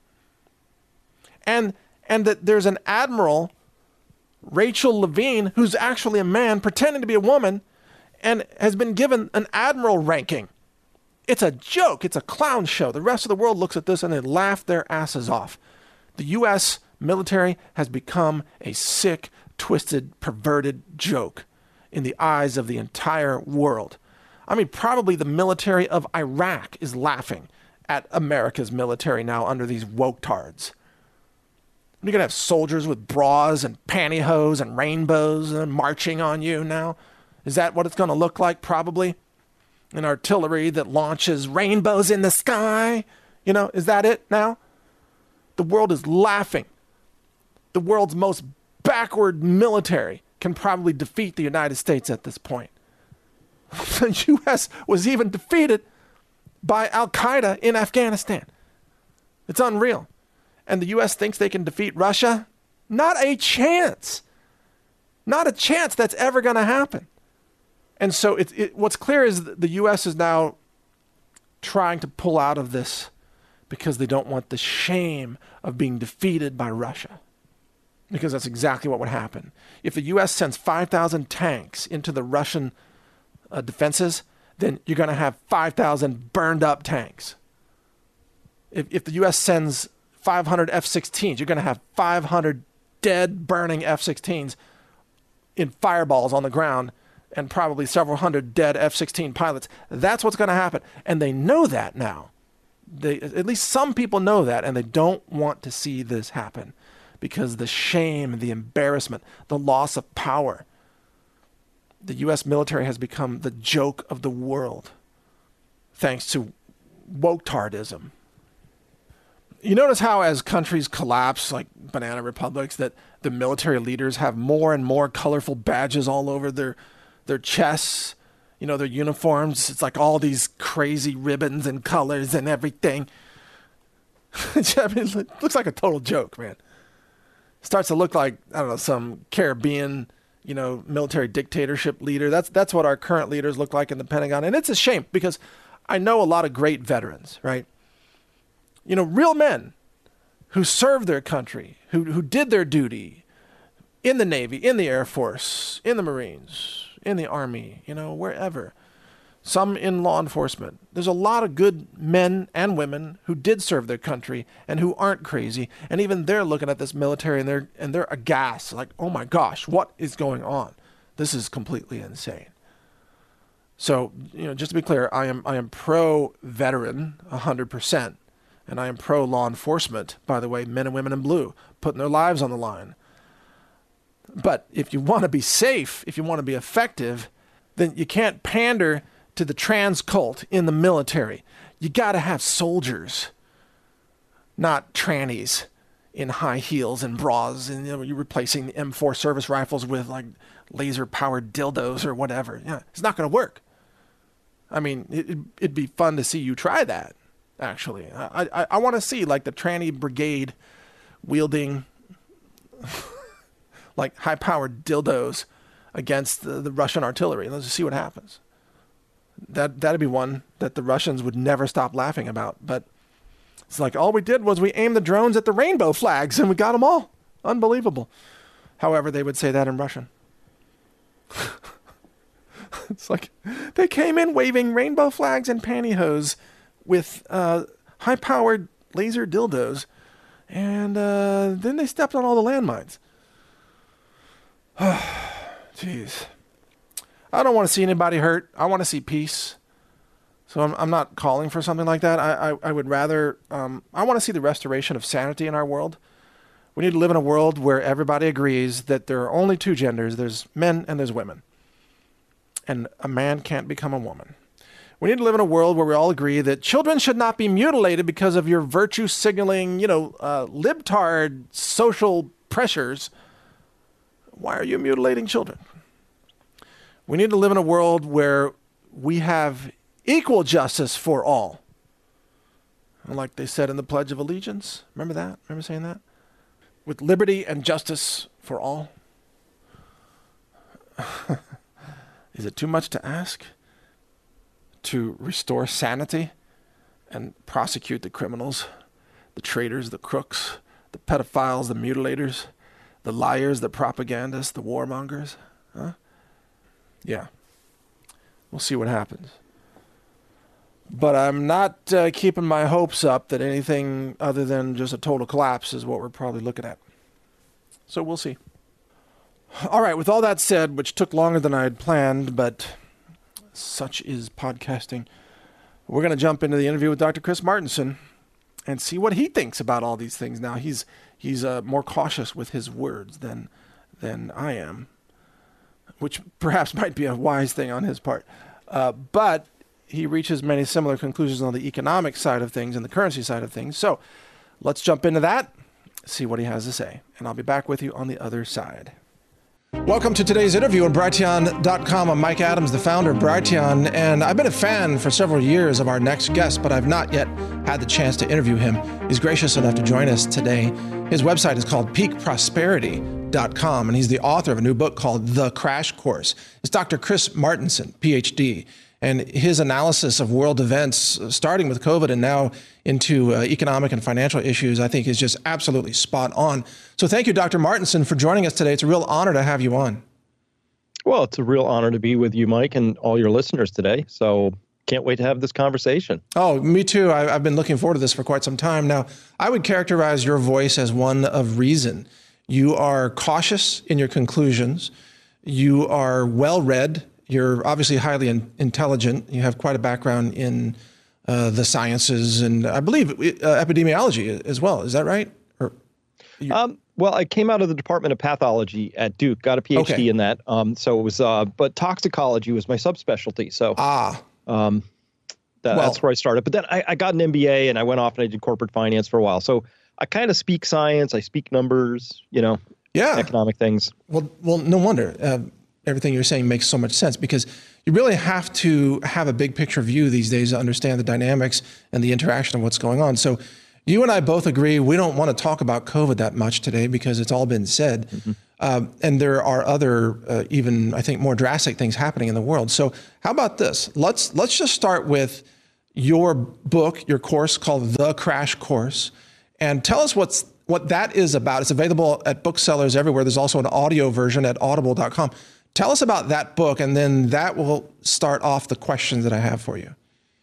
S1: And and that there's an admiral, Rachel Levine, who's actually a man pretending to be a woman and has been given an admiral ranking. It's a joke. It's a clown show. The rest of the world looks at this and they laugh their asses off. The U S military has become a sick, twisted, perverted joke in the eyes of the entire world. I mean, probably the military of Iraq is laughing at America's military now under these woke-tards. You're going to have soldiers with bras and pantyhose and rainbows and marching on you now? Is that what it's going to look like? Probably. An artillery that launches rainbows in the sky? You know, is that it now? The world is laughing. The world's most backward military can probably defeat the United States at this point. The U S was even defeated by Al-Qaeda in Afghanistan. It's unreal. And the U S thinks they can defeat Russia? Not a chance. Not a chance that's ever going to happen. And so it, it, what's clear is that the U S is now trying to pull out of this because they don't want the shame of being defeated by Russia. Because that's exactly what would happen. If the U S sends five thousand tanks into the Russian uh, defenses, then you're going to have five thousand burned up tanks. If, if the U S sends five hundred F sixteens, you're going to have five hundred dead, burning F sixteens in fireballs on the ground and probably several hundred dead F sixteen pilots. That's what's going to happen. And they know that now. They, at least some people know that, and they don't want to see this happen because the shame, the embarrassment, the loss of power. The U S military has become the joke of the world thanks to woke-tardism. You notice how as countries collapse, like banana republics, that the military leaders have more and more colorful badges all over their their chests, you know, their uniforms. It's like all these crazy ribbons and colors and everything. I mean, it looks like a total joke, man. Starts to look like, I don't know, some Caribbean, you know, military dictatorship leader. That's that's what our current leaders look like in the Pentagon. And it's a shame because I know a lot of great veterans, right? You know, real men who served their country, who who did their duty in the Navy, in the Air Force, in the Marines, in the Army, you know, wherever. Some in law enforcement. There's a lot of good men and women who did serve their country and who aren't crazy. And even they're looking at this military and they're and they're aghast, like, oh my gosh, what is going on? This is completely insane. So, you know, just to be clear, I am I am pro-veteran one hundred percent. And I am pro-law enforcement, by the way, men and women in blue, putting their lives on the line. But if you want to be safe, if you want to be effective, then you can't pander to the trans cult in the military. You got to have soldiers, not trannies in high heels and bras, and you know, you're replacing the M four service rifles with like laser-powered dildos or whatever. Yeah, it's not going to work. I mean, it, it'd be fun to see you try that. Actually, I I, I want to see like the tranny brigade wielding like high-powered dildos against the, the Russian artillery. Let's just see what happens. That that'd be one that the Russians would never stop laughing about. But it's like all we did was we aimed the drones at the rainbow flags and we got them all. Unbelievable. However, they would say that in Russian. It's like they came in waving rainbow flags and pantyhose with uh, high-powered laser dildos, and uh, then they stepped on all the landmines. Jeez. I don't want to see anybody hurt. I want to see peace. So I'm, I'm not calling for something like that. I, I, I would rather, um, I want to see the restoration of sanity in our world. We need to live in a world where everybody agrees that there are only two genders. There's men and there's women. And a man can't become a woman. We need to live in a world where we all agree that children should not be mutilated because of your virtue signaling, you know, uh, libtard social pressures. Why are you mutilating children? We need to live in a world where we have equal justice for all. Like they said in the Pledge of Allegiance. Remember that? Remember saying that? With liberty and justice for all. Is it too much to ask to restore sanity and prosecute the criminals, the traitors, the crooks, the pedophiles, the mutilators, the liars, the propagandists, the warmongers? Huh? Yeah. We'll see what happens. But I'm not uh, keeping my hopes up that anything other than just a total collapse is what we're probably looking at. So we'll see. All right, with all that said, which took longer than I had planned, but such is podcasting, we're going to jump into the interview with Doctor Chris Martenson and see what he thinks about all these things. Now, he's he's uh, more cautious with his words than than I am, which perhaps might be a wise thing on his part. Uh, but he reaches many similar conclusions on the economic side of things and the currency side of things. So let's jump into that, see what he has to say, and I'll be back with you on the other side. Welcome to today's interview on Brighteon dot com. I'm Mike Adams, the founder of Brighteon, and I've been a fan for several years of our next guest, but I've not yet had the chance to interview him. He's gracious enough to join us today. His website is called peak prosperity dot com, and he's the author of a new book called The Crash Course. It's Doctor Chris Martenson, P H D, and his analysis of world events, starting with COVID and now into uh, economic and financial issues, I think is just absolutely spot on. So thank you, Doctor Martenson, for joining us today. It's a real honor to have you on.
S2: Well, it's a real honor to be with you, Mike, and all your listeners today. So can't wait to have this conversation.
S1: Oh, me too. I, I've been looking forward to this for quite some time. Now, I would characterize your voice as one of reason. You are cautious in your conclusions. You are well-read. You're obviously highly in, intelligent. You have quite a background in uh, the sciences and I believe uh, epidemiology as well. Is that right? Or
S2: um, well, I came out of the Department of Pathology at Duke, got a P H D okay. in that. Um, so it was, uh, but toxicology was my subspecialty. So
S1: ah,
S2: um, that, well, that's where I started. But then I, I got an M B A and I went off and I did corporate finance for a while. So I kind of speak science. I speak numbers. You know,
S1: yeah,
S2: economic things.
S1: Well, well, no wonder. Uh, Everything you're saying makes so much sense because you really have to have a big picture view these days to understand the dynamics and the interaction of what's going on. So you and I both agree we don't want to talk about COVID that much today because it's all been said. Mm-hmm. Um, and there are other, uh, even I think more drastic things happening in the world. So how about this? Let's let's just start with your book, your course called The Crash Course, and tell us what's what that is about. It's available at booksellers everywhere. There's also an audio version at audible dot com. Tell us about that book, and then that will start off the questions that I have for you.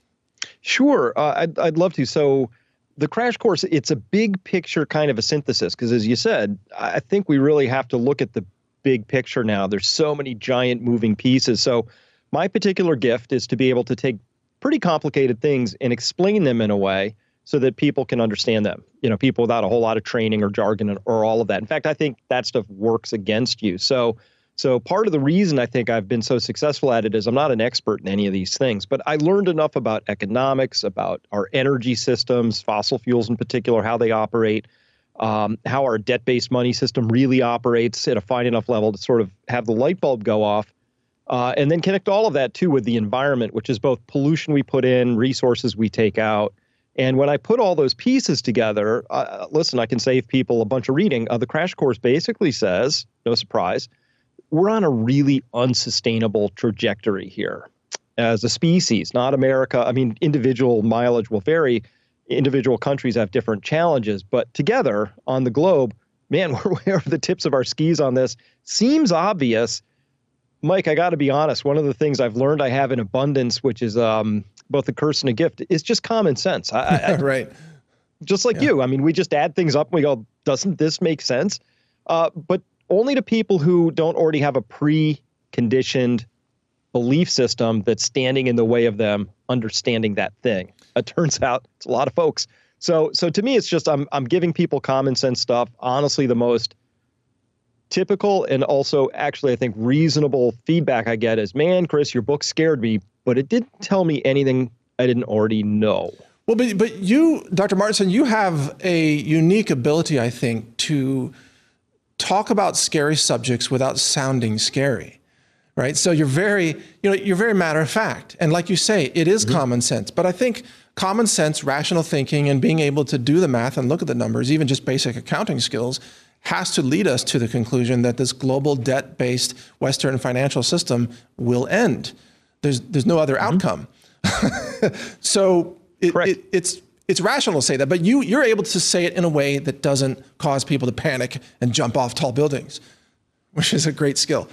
S2: Sure. Uh, I'd, I'd love to. So the Crash Course, it's a big picture kind of a synthesis, because as you said, I think we really have to look at the big picture now. There's so many giant moving pieces. So my particular gift is to be able to take pretty complicated things and explain them in a way so that people can understand them. You know, people without a whole lot of training or jargon or all of that. In fact, I think that stuff works against you. So So part of the reason I think I've been so successful at it is I'm not an expert in any of these things, but I learned enough about economics, about our energy systems, fossil fuels in particular, how they operate, um, how our debt-based money system really operates at a fine enough level to sort of have the light bulb go off, uh, and then connect all of that too with the environment, which is both pollution we put in, resources we take out. And when I put all those pieces together, uh, listen, I can save people a bunch of reading. Uh, the Crash Course basically says, no surprise, we're on a really unsustainable trajectory here as a species, not America. I mean, individual mileage will vary. Individual countries have different challenges, but together on the globe, man, we're where the tips of our skis on this. Seems obvious. Mike, I got to be honest. One of the things I've learned I have in abundance, which is um, both a curse and a gift, is just common sense. I, I,
S1: right.
S2: Just like yeah. you. I mean, we just add things up and we go, doesn't this make sense? Uh, but only to people who don't already have a pre-conditioned belief system that's standing in the way of them understanding that thing. It turns out it's a lot of folks. So so to me, it's just I'm I'm giving people common sense stuff. Honestly, the most typical and also actually I think reasonable feedback I get is, man, Chris, your book scared me, but it didn't tell me anything I didn't already know.
S1: Well, but, but you, Doctor Martenson, you have a unique ability, I think, to talk about scary subjects without sounding scary, right? So you're very, you know, you're very matter of fact. And like you say, it is mm-hmm. common sense. But I think common sense, rational thinking, and being able to do the math and look at the numbers, even just basic accounting skills, has to lead us to the conclusion that this global debt-based Western financial system will end. There's there's no other mm-hmm. outcome. So it, it, it's It's rational to say that, but you, you're able to say it in a way that doesn't cause people to panic and jump off tall buildings, which is a great skill.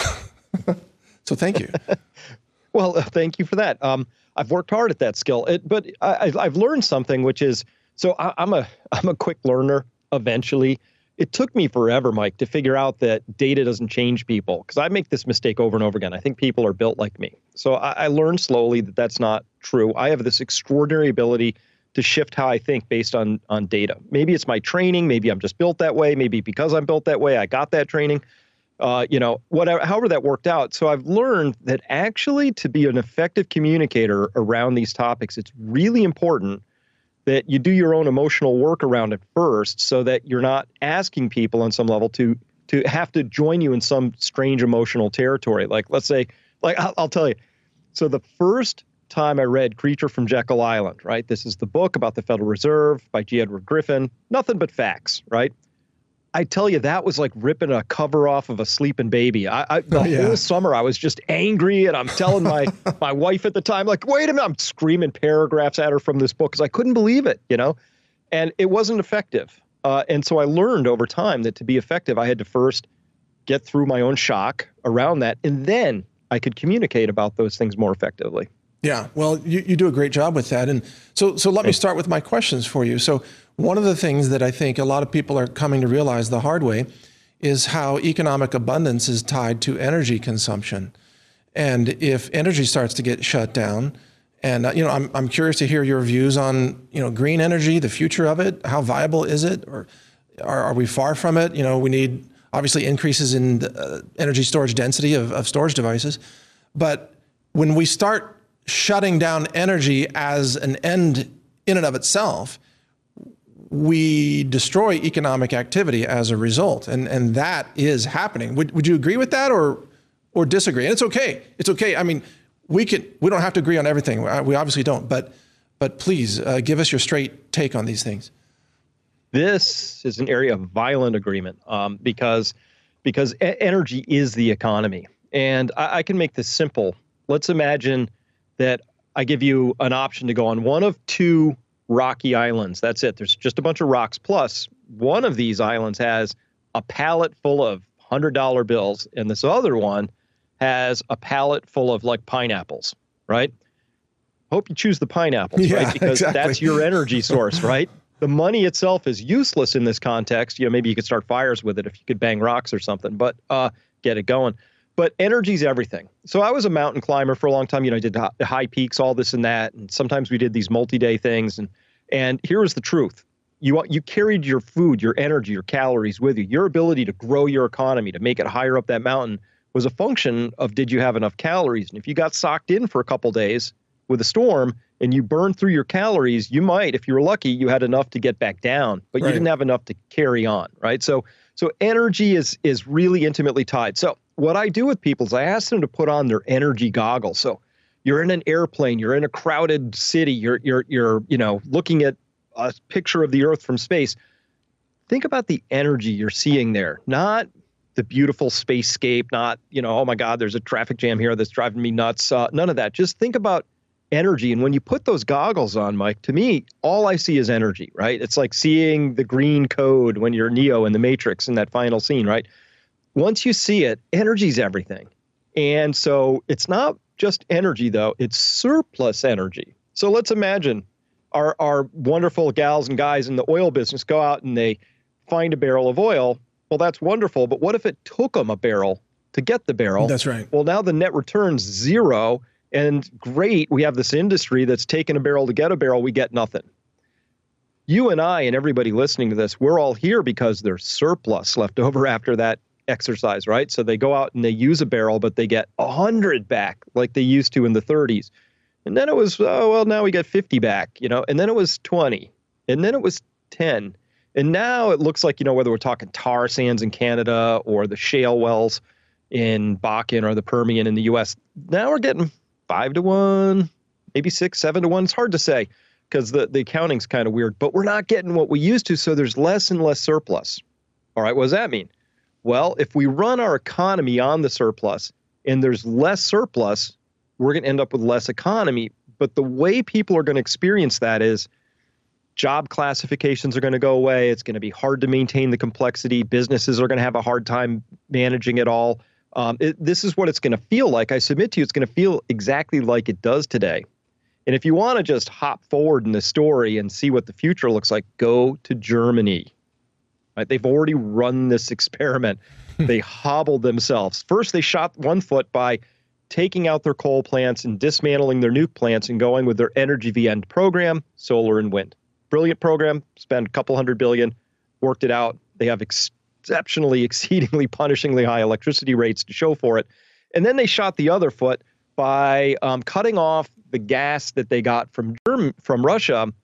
S1: So thank you.
S2: Well, uh, thank you for that. Um, I've worked hard at that skill, it, but I, I've learned something, which is, so I, I'm a I'm a quick learner eventually. It took me forever, Mike, to figure out that data doesn't change people, because I make this mistake over and over again. I think people are built like me. So I, I learned slowly that that's not true. I have this extraordinary ability to shift how I think based on on data. Maybe it's my training. Maybe I'm just built that way. Maybe because I'm built that way, I got that training. Uh, you know, whatever, however that worked out. So I've learned that actually to be an effective communicator around these topics, it's really important that you do your own emotional work around it first so that you're not asking people on some level to to have to join you in some strange emotional territory. Like, let's say, like, I'll, I'll tell you. So the first time I read Creature from Jekyll Island, right? This is the book about the Federal Reserve by G. Edward Griffin. Nothing but facts, right? I tell you, that was like ripping a cover off of a sleeping baby. I, I the oh, yeah. whole summer I was just angry, and I'm telling my my wife at the time, like, wait a minute, I'm screaming paragraphs at her from this book because I couldn't believe it, you know, and it wasn't effective. Uh, and so I learned over time that to be effective, I had to first get through my own shock around that, and then I could communicate about those things more effectively.
S1: Yeah, well, you, you do a great job with that. And so so let me start with my questions for you. So one of the things that I think a lot of people are coming to realize the hard way is how economic abundance is tied to energy consumption. And if energy starts to get shut down, and uh, you know, I'm I'm curious to hear your views on, you know, green energy, the future of it. How viable is it, or are, are we far from it? You know, we need obviously increases in uh, energy storage density of, of storage devices, but when we start shutting down energy as an end in and of itself, we destroy economic activity as a result. And and that is happening. Would would you agree with that or or disagree? And it's okay. It's okay. I mean, we can we don't have to agree on everything. We obviously don't, but but please uh, give us your straight take on these things.
S2: This is an area of violent agreement um, because because e- energy is the economy. And I, I can make this simple. Let's imagine that I give you an option to go on one of two rocky islands. That's it. There's just a bunch of rocks. Plus, one of these islands has a pallet full of one hundred dollar bills, and this other one has a pallet full of like pineapples, right? Hope you choose the pineapples,
S1: yeah,
S2: right? Because
S1: exactly.
S2: That's your energy source, right? The money itself is useless in this context. You know, maybe you could start fires with it if you could bang rocks or something, but uh, get it going. But energy's everything. So I was a mountain climber for a long time. You know, I did high peaks, all this and that. And sometimes we did these multi-day things. And and here is the truth. You you carried your food, your energy, your calories with you. Your ability to grow your economy, to make it higher up that mountain was a function of did you have enough calories? And if you got socked in for a couple days with a storm and you burned through your calories, you might, if you were lucky, you had enough to get back down, but right. you didn't have enough to carry on, right? So so energy is is really intimately tied. So what I do with people is I ask them to put on their energy goggles. So you're in an airplane, you're in a crowded city, you're you're you're you know looking at a picture of the Earth from space. Think about the energy you're seeing there, not the beautiful spacescape, not, you know, oh my God, there's a traffic jam here that's driving me nuts. Uh, none of that. Just think about energy. And when you put those goggles on, Mike, to me, all I see is energy, right? It's like seeing the green code when you're Neo in the Matrix in that final scene, right? Once you see it, energy's everything. And so it's not just energy, though. It's surplus energy. So let's imagine our, our wonderful gals and guys in the oil business go out and they find a barrel of oil. Well, that's wonderful. But what if it took them a barrel to get the barrel?
S1: That's right.
S2: Well, now the net return's zero. And great, we have this industry that's taken a barrel to get a barrel. We get nothing. You and I and everybody listening to this, we're all here because there's surplus left over after that exercise, right? So they go out and they use a barrel, but they get one hundred back like they used to in the thirties. And then it was, oh, well, now we get fifty back, you know, and then it was twenty, and then it was ten. And now it looks like, you know, whether we're talking tar sands in Canada or the shale wells in Bakken or the Permian in the U S, now we're getting five to one, maybe six, seven to one. It's hard to say because the, the accounting's kind of weird, but we're not getting what we used to. So there's less and less surplus. All right. What does that mean? Well, if we run our economy on the surplus and there's less surplus, we're going to end up with less economy. But the way people are going to experience that is job classifications are going to go away. It's going to be hard to maintain the complexity. Businesses are going to have a hard time managing it all. Um, it, this is what it's going to feel like. I submit to you, it's going to feel exactly like it does today. And if you want to just hop forward in the story and see what the future looks like, go to Germany. Right? They've already run this experiment. They hobbled themselves. First, they shot one foot by taking out their coal plants and dismantling their nuke plants and going with their Energy V End program, solar and wind. Brilliant program, spent a couple hundred billion, worked it out. They have exceptionally, exceedingly, punishingly high electricity rates to show for it. And then they shot the other foot by um, cutting off the gas that they got from Germ- from Russia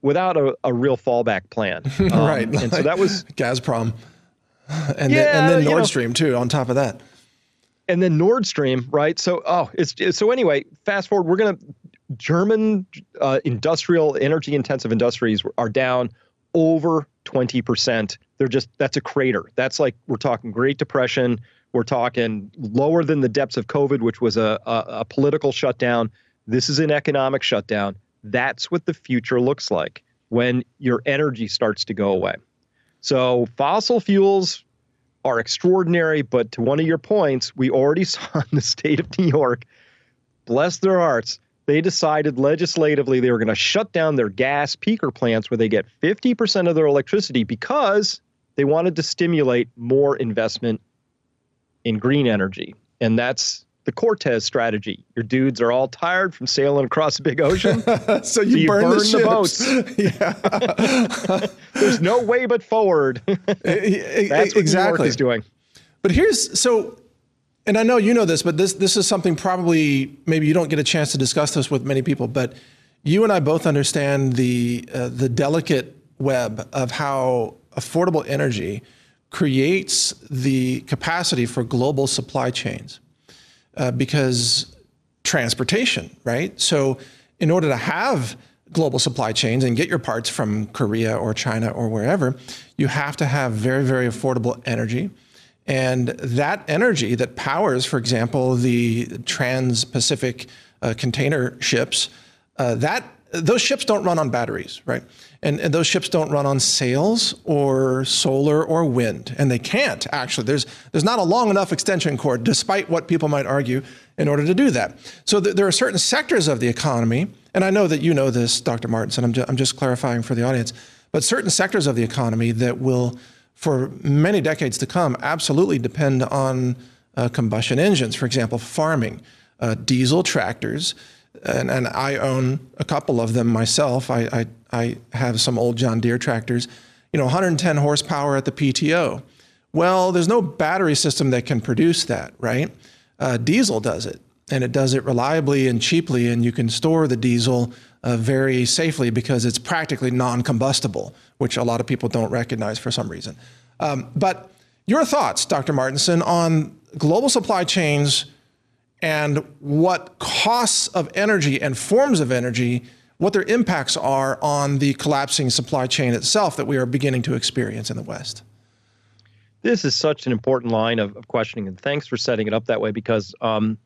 S2: without a, a real fallback plan. Um,
S1: right.
S2: And so that was
S1: Gazprom. And,
S2: yeah,
S1: then, and then Nord
S2: know,
S1: Stream, too, on top of that.
S2: And then Nord Stream, right? So, oh, it's, it's so anyway, fast forward, we're going to, German uh, industrial, energy intensive industries are down over twenty percent. They're just, that's a crater. That's like, we're talking Great Depression. We're talking lower than the depths of COVID, which was a, a, a political shutdown. This is an economic shutdown. That's what the future looks like when your energy starts to go away. So fossil fuels are extraordinary, but to one of your points, we already saw in the state of New York, bless their hearts, they decided legislatively they were going to shut down their gas peaker plants where they get fifty percent of their electricity because they wanted to stimulate more investment in green energy. And that's the Cortez strategy. Your dudes are all tired from sailing across the big ocean.
S1: so,
S2: so
S1: you,
S2: you
S1: burn,
S2: burn
S1: the,
S2: the boats. There's no way but forward. That's what
S1: exactly.
S2: New York is doing.
S1: But here's, so, and I know you know this, but this this is something probably, maybe you don't get a chance to discuss this with many people, but you and I both understand the uh, the delicate web of how affordable energy creates the capacity for global supply chains. Uh, because transportation, right? So in order to have global supply chains and get your parts from Korea or China or wherever, you have to have very, very affordable energy. And that energy that powers, for example, the Trans-Pacific uh, container ships, uh, that those ships don't run on batteries, right? And, and those ships don't run on sails or solar or wind, and they can't actually. There's there's not a long enough extension cord, despite what people might argue, in order to do that. So th- there are certain sectors of the economy, and I know that you know this, Doctor Martenson, I'm, ju- I'm just clarifying for the audience, but certain sectors of the economy that will, for many decades to come, absolutely depend on uh, combustion engines. For example, farming, uh, diesel tractors, and, and I own a couple of them myself. I, I I have some old John Deere tractors, you know, one hundred ten horsepower at the P T O. Well, there's no battery system that can produce that, right? Uh, diesel does it, and it does it reliably and cheaply, and you can store the diesel uh, very safely because it's practically non-combustible, which a lot of people don't recognize for some reason. Um, but your thoughts, Doctor Martenson, on global supply chains and what costs of energy and forms of energy, what their impacts are on the collapsing supply chain itself that we are beginning to experience in the West.
S2: This is such an important line of, of questioning, and thanks for setting it up that way, because um,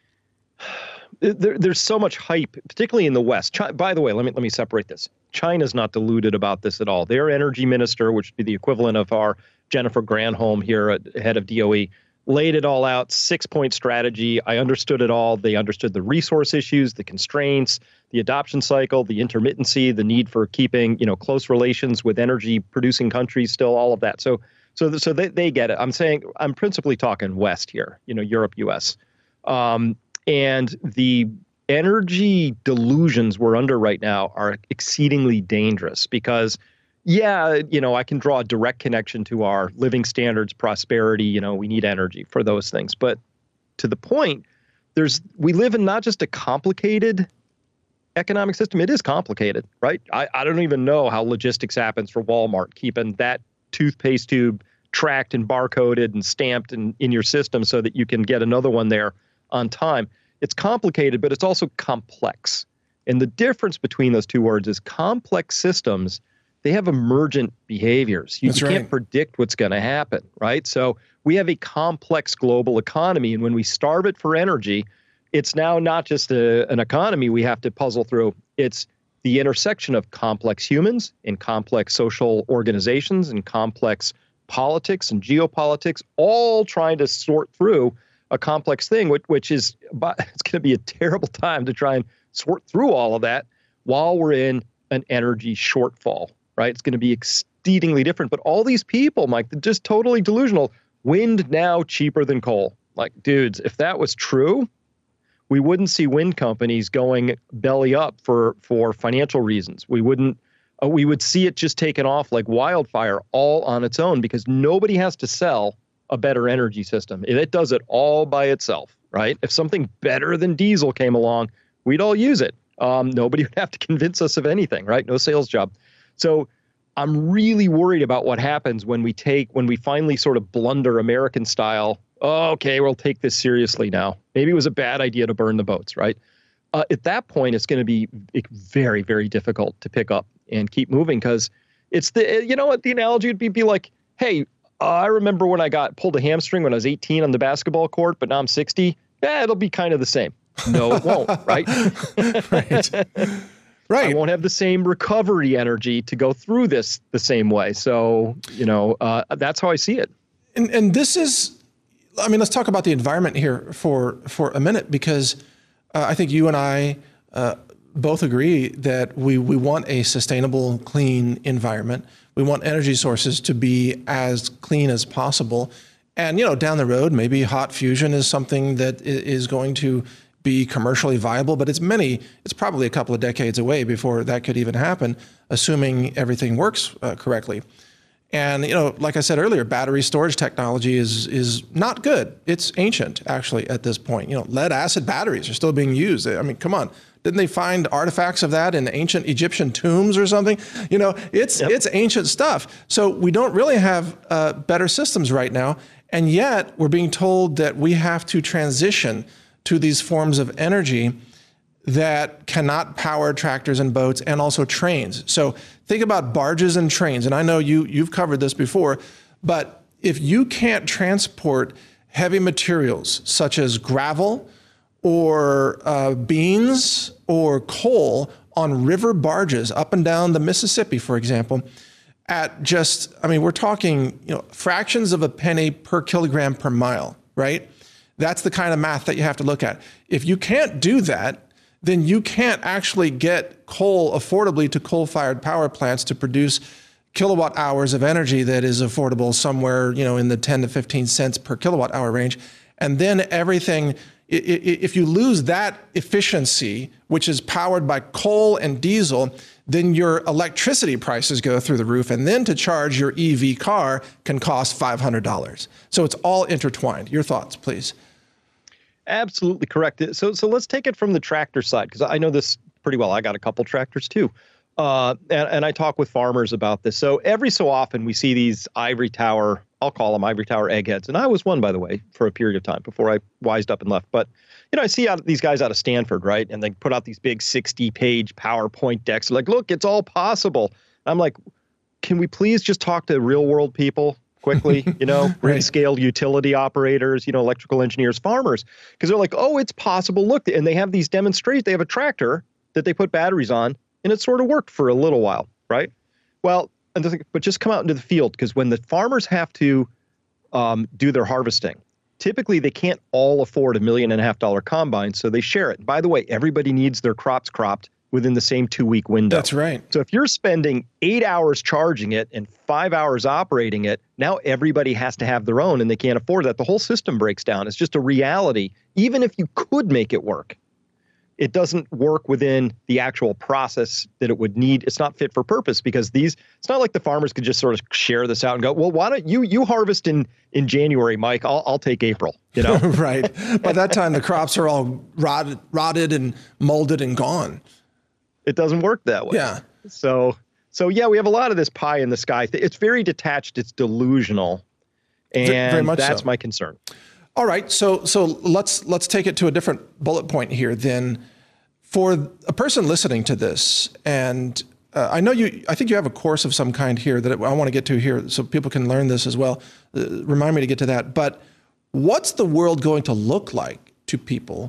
S2: there, there's so much hype, particularly in the West. Chi- by the way, let me let me separate this. China's not deluded about this at all. Their energy minister, which would be the equivalent of our Jennifer Granholm here, at head of D O E, laid it all out, six-point strategy. I understood it all. They understood the resource issues, the constraints, the adoption cycle, the intermittency, the need for keeping, you know, close relations with energy-producing countries still, all of that. So so, so they, they get it. I'm saying, I'm principally talking West here, you know, Europe, U S. Um, and the energy delusions we're under right now are exceedingly dangerous because, yeah, you know, I can draw a direct connection to our living standards, prosperity. You know, we need energy for those things. But to the point, there's we live in not just a complicated economic system. It is complicated, right? I, I don't even know how logistics happens for Walmart, keeping that toothpaste tube tracked and barcoded and stamped in, in your system so that you can get another one there on time. It's complicated, but it's also complex. And the difference between those two words is complex systems, they have emergent behaviors. You, you can't right. predict what's going to happen, right? So we have a complex global economy, and when we starve it for energy, it's now not just a, an economy we have to puzzle through. It's the intersection of complex humans and complex social organizations and complex politics and geopolitics, all trying to sort through a complex thing, which, which is, it's going to be a terrible time to try and sort through all of that while we're in an energy shortfall, right? It's going to be exceedingly different. But all these people, Mike, they're just totally delusional. Wind now cheaper than coal. Like, dudes, if that was true, we wouldn't see wind companies going belly up for, for financial reasons. We wouldn't, uh, we would see it just taken off like wildfire all on its own because nobody has to sell a better energy system. It does it all by itself, right? If something better than diesel came along, we'd all use it. Um, nobody would have to convince us of anything, right? No sales job. So I'm really worried about what happens when we take, when we finally sort of blunder American style. Oh, okay, we'll take this seriously now. Maybe it was a bad idea to burn the boats, right? Uh, at that point, it's going to be very, very difficult to pick up and keep moving because it's the, you know what, the analogy would be, be like, hey, uh, I remember when I got pulled a hamstring when I was eighteen on the basketball court, but now I'm sixty. Yeah, it'll be kind of the same. No, it won't, right?
S1: Right. Right.
S2: I won't have the same recovery energy to go through this the same way. So, you know, uh, that's how I see it.
S1: And and this is, I mean, let's talk about the environment here for, for a minute, because uh, I think you and I uh, both agree that we, we want a sustainable, clean environment. We want energy sources to be as clean as possible. And, you know, down the road, maybe hot fusion is something that is going to be commercially viable, but it's many, it's probably a couple of decades away before that could even happen, assuming everything works uh, correctly. And, you know, like I said earlier, battery storage technology is is not good. It's ancient, actually, at this point. You know, lead acid batteries are still being used. I mean, come on. Didn't they find artifacts of that in ancient Egyptian tombs or something? You know, it's yep. it's ancient stuff. So we don't really have uh, better systems right now. And yet we're being told that we have to transition to these forms of energy that cannot power tractors and boats and also trains. So think about barges and trains. And I know you, you've covered this before, but if you can't transport heavy materials such as gravel or uh, beans or coal on river barges up and down the Mississippi, for example, at just, I mean, we're talking, you know, fractions of a penny per kilogram per mile, right? That's the kind of math that you have to look at. If you can't do that, then you can't actually get coal affordably to coal-fired power plants to produce kilowatt hours of energy that is affordable somewhere, you know, in the ten to fifteen cents per kilowatt hour range. And then everything, if you lose that efficiency, which is powered by coal and diesel, then your electricity prices go through the roof. And then to charge your E V car can cost five hundred dollars. So it's all intertwined. Your thoughts, please.
S2: Absolutely correct. So so let's take it from the tractor side, because I know this pretty well. I got a couple tractors too. Uh, and, and I talk with farmers about this. So every so often we see these ivory tower, I'll call them ivory tower eggheads. And I was one, by the way, for a period of time before I wised up and left. But, you know, I see out, these guys out of Stanford, right? And they put out these big sixty page PowerPoint decks. Like, look, it's all possible. I'm like, can we please just talk to real world people quickly, you know,
S1: right.
S2: grid scale utility operators, you know, electrical engineers, farmers, because they're like, oh, it's possible. Look, and they have these demonstrations. They have a tractor that they put batteries on, and it sort of worked for a little while, right? Well, and like, but just come out into the field, because when the farmers have to um, do their harvesting, typically they can't all afford a million and a half dollar combine, so they share it. And by the way, everybody needs their crops cropped within the same two week window.
S1: That's right.
S2: So if you're spending eight hours charging it and five hours operating it, now everybody has to have their own, and they can't afford that. The whole system breaks down. It's just a reality. Even if you could make it work, it doesn't work within the actual process that it would need. It's not fit for purpose, because these, it's not like the farmers could just sort of share this out and go, well, why don't you, you harvest in, in January, Mike, I'll, I'll take April, you know?
S1: Right. By that time, the crops are all rotted, rotted and molded and gone.
S2: It doesn't work that way.
S1: Yeah.
S2: So, so yeah, we have a lot of this pie in the sky. It's very detached. It's delusional. And
S1: very much
S2: that's
S1: so.
S2: my concern.
S1: All right, so so let's let's take it to a different bullet point here. Then, for a person listening to this, and uh, I know you, I think you have a course of some kind here that I want to get to here, so people can learn this as well. Uh, remind me to get to that. But what's the world going to look like to people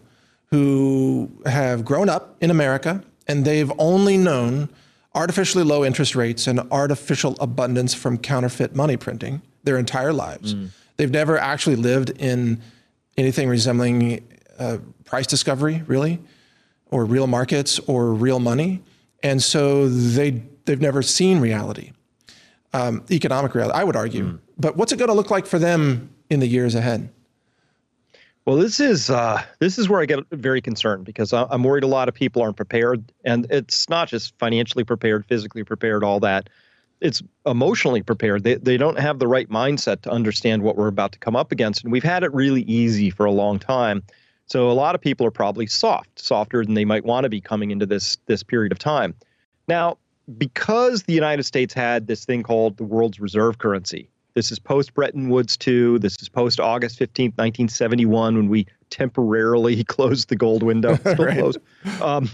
S1: who have grown up in America and they've only known artificially low interest rates and artificial abundance from counterfeit money printing their entire lives? Mm. They've never actually lived in anything resembling uh, price discovery, really, or real markets or real money. And so they, they've never seen reality, um, economic reality, I would argue. Mm. But what's it going to look like for them in the years ahead?
S2: Well, this is uh, this is where I get very concerned, because I'm worried a lot of people aren't prepared. And it's not just financially prepared, physically prepared, all that. It's emotionally prepared. They they don't have the right mindset to understand what we're about to come up against. And we've had it really easy for a long time. So a lot of people are probably soft, softer than they might want to be coming into this this period of time. Now, because the United States had this thing called the world's reserve currency, this is post-Bretton Woods two, this is post-August fifteenth, nineteen seventy-one, when we temporarily closed the gold window. Still
S1: Right.
S2: closed. Um,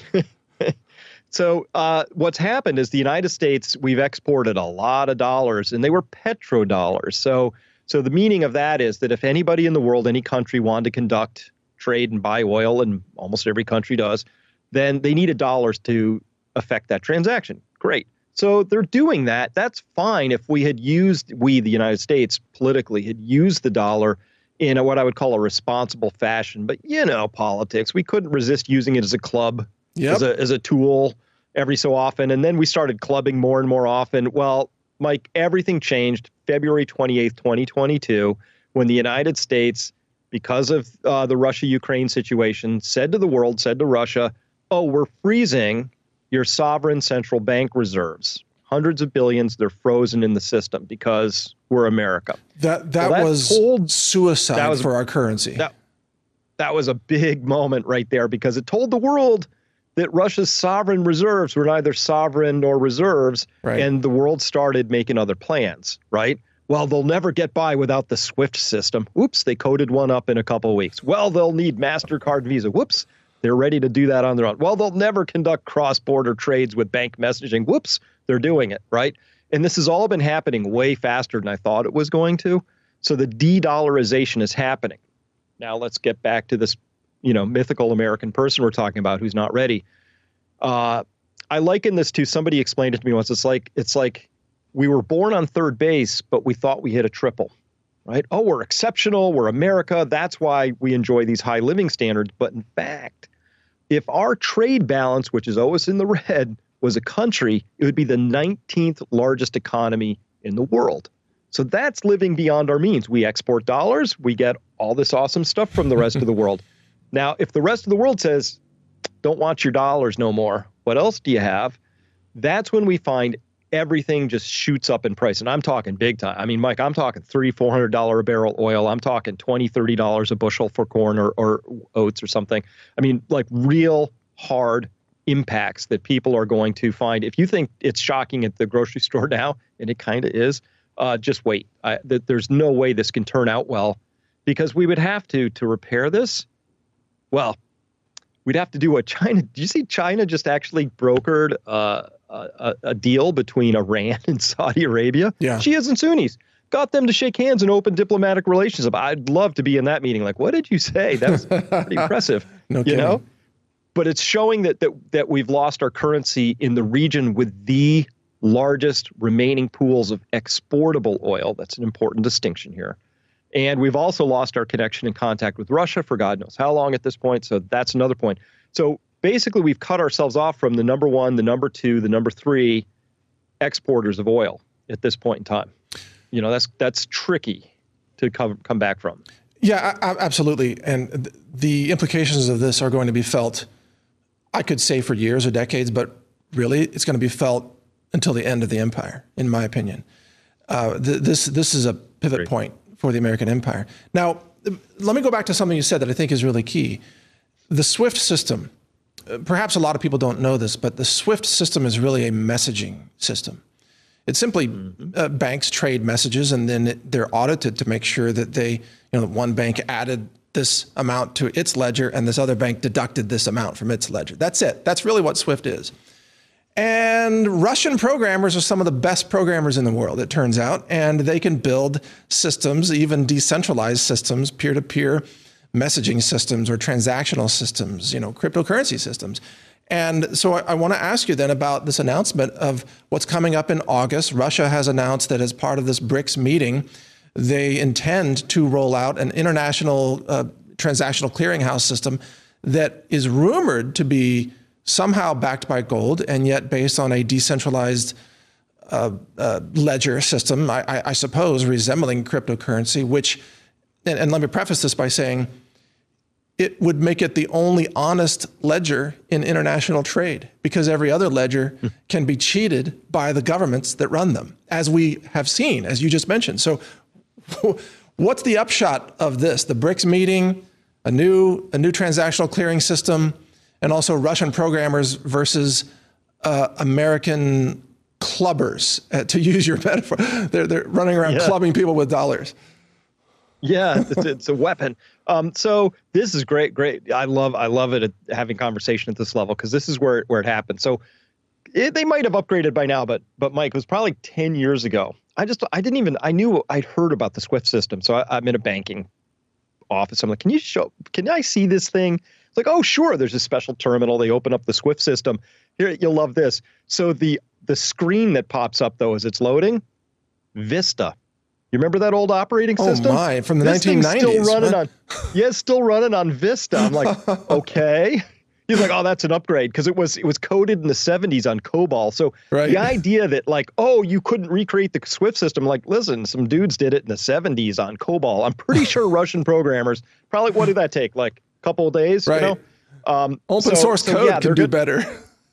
S2: so uh, what's happened is the United States, we've exported a lot of dollars, and they were petrodollars. So, so the meaning of that is that if anybody in the world, any country wanted to conduct trade and buy oil, and almost every country does, then they needed dollars to affect that transaction. Great. So they're doing that. That's fine if we had used, we, the United States, politically, had used the dollar in a, what I would call a responsible fashion. But, you know, politics, we couldn't resist using it as a club,
S1: Yep.
S2: as a as a tool every so often. And then we started clubbing more and more often. Well, Mike, everything changed February twenty-eighth, twenty twenty-two, when the United States, because of uh, the Russia-Ukraine situation, said to the world, said to Russia, oh, we're freezing your sovereign central bank reserves. Hundreds of billions, they're frozen in the system because we're America.
S1: That that,
S2: Well, that
S1: was
S2: told-
S1: suicide
S2: that was-
S1: for our currency.
S2: That, that was a big moment right there, because it told the world that Russia's sovereign reserves were neither sovereign nor reserves,
S1: Right.
S2: and the world started making other plans, right? Well, they'll never get by without the SWIFT system. Oops, they coded one up in a couple of weeks. Well, they'll need MasterCard, Visa. Whoops, they're ready to do that on their own. Well, they'll never conduct cross-border trades with bank messaging. Whoops, they're doing it, right? And this has all been happening way faster than I thought it was going to. So the de-dollarization is happening. Now let's get back to this, you know, mythical American person we're talking about who's not ready. Uh, I liken this to, somebody explained it to me once. It's like it's like we were born on third base, but we thought we hit a triple, right? Oh, we're exceptional. We're America. That's why we enjoy these high living standards. But in fact, if our trade balance, which is always in the red, was a country, it would be the nineteenth largest economy in the world. So that's living beyond our means. We export dollars. We get all this awesome stuff from the rest of the world. Now, if the rest of the world says, don't want your dollars no more, what else do you have? That's when we find everything just shoots up in price. And I'm talking big time. I mean, Mike, I'm talking three, four hundred dollars a barrel oil. I'm talking twenty, thirty dollars a bushel for corn or, or oats or something. I mean, like real hard impacts that people are going to find. If you think it's shocking at the grocery store now, and it kind of is, uh, just wait. I, th- there's no way this can turn out well, because we would have to, to repair this. Well, we'd have to do what China, do you see China just actually brokered uh, a, a deal between Iran and Saudi Arabia?
S1: Yeah.
S2: Shias and Sunnis. Got them to shake hands and open diplomatic relations. I'd love to be in that meeting. Like, what did you say? That's pretty impressive.
S1: No
S2: you
S1: kidding.
S2: know? But it's showing that, that that we've lost our currency in the region with the largest remaining pools of exportable oil. That's an important distinction here. And we've also lost our connection and contact with Russia for God knows how long at this point. So that's another point. So basically, we've cut ourselves off from the number one, the number two, the number three exporters of oil at this point in time. You know, that's that's tricky to come come back from.
S1: Yeah, I, I, absolutely. And th- the implications of this are going to be felt, I could say, for years or decades, but really it's going to be felt until the end of the empire, in my opinion. Uh, th- this this is a pivot
S2: Great.
S1: point for the American empire. Now, let me go back to something you said that I think is really key. The SWIFT system, uh, perhaps a lot of people don't know this, but the SWIFT system is really a messaging system. It's simply mm-hmm. uh, banks trade messages, and then it, they're audited to make sure that they, you know, one bank added this amount to its ledger and this other bank deducted this amount from its ledger. That's it. That's really what SWIFT is. And Russian programmers are some of the best programmers in the world, it turns out, and they can build systems, even decentralized systems, peer-to-peer messaging systems or transactional systems, you know, cryptocurrency systems. And so I, I want to ask you then about this announcement of what's coming up in August. Russia has announced that as part of this BRICS meeting, they intend to roll out an international uh, transactional clearinghouse system that is rumored to be somehow backed by gold and yet based on a decentralized uh, uh, ledger system, I, I, I suppose, resembling cryptocurrency, which, and, and let me preface this by saying, it would make it the only honest ledger in international trade, because every other ledger can be cheated by the governments that run them, as we have seen, as you just mentioned. So what's the upshot of this? The BRICS meeting, a new a new transactional clearing system, and also Russian programmers versus uh, American clubbers, uh, to use your metaphor. They're they're running around yeah. clubbing people with dollars.
S2: Yeah, it's, it's a weapon. Um, so this is great, great. I love I love it at having conversation at this level because this is where where it happened. So it, they might have upgraded by now, but but Mike, it was probably ten years ago. I just I didn't even I knew I'd heard about the SWIFT system. So I, I'm in a banking office. I'm like, can you show? Can I see this thing? It's like, oh sure. There's a special terminal. They open up the SWIFT system. Here, you'll love this. So the the screen that pops up though as it's loading, Vista. You remember that old operating system?
S1: Oh my, from the
S2: this
S1: nineteen nineties.
S2: Still running on, yeah, still running on Vista. I'm like, okay. He's like, oh, that's an upgrade because it was it was coded in the seventies on COBOL. So right. the idea that like, oh, you couldn't recreate the SWIFT system, like, listen, some dudes did it in the seventies on COBOL. I'm pretty sure Russian programmers probably what did that take? Like a couple of days,
S1: right.
S2: you know? Um,
S1: Open
S2: so,
S1: source
S2: so,
S1: code
S2: yeah,
S1: can do better.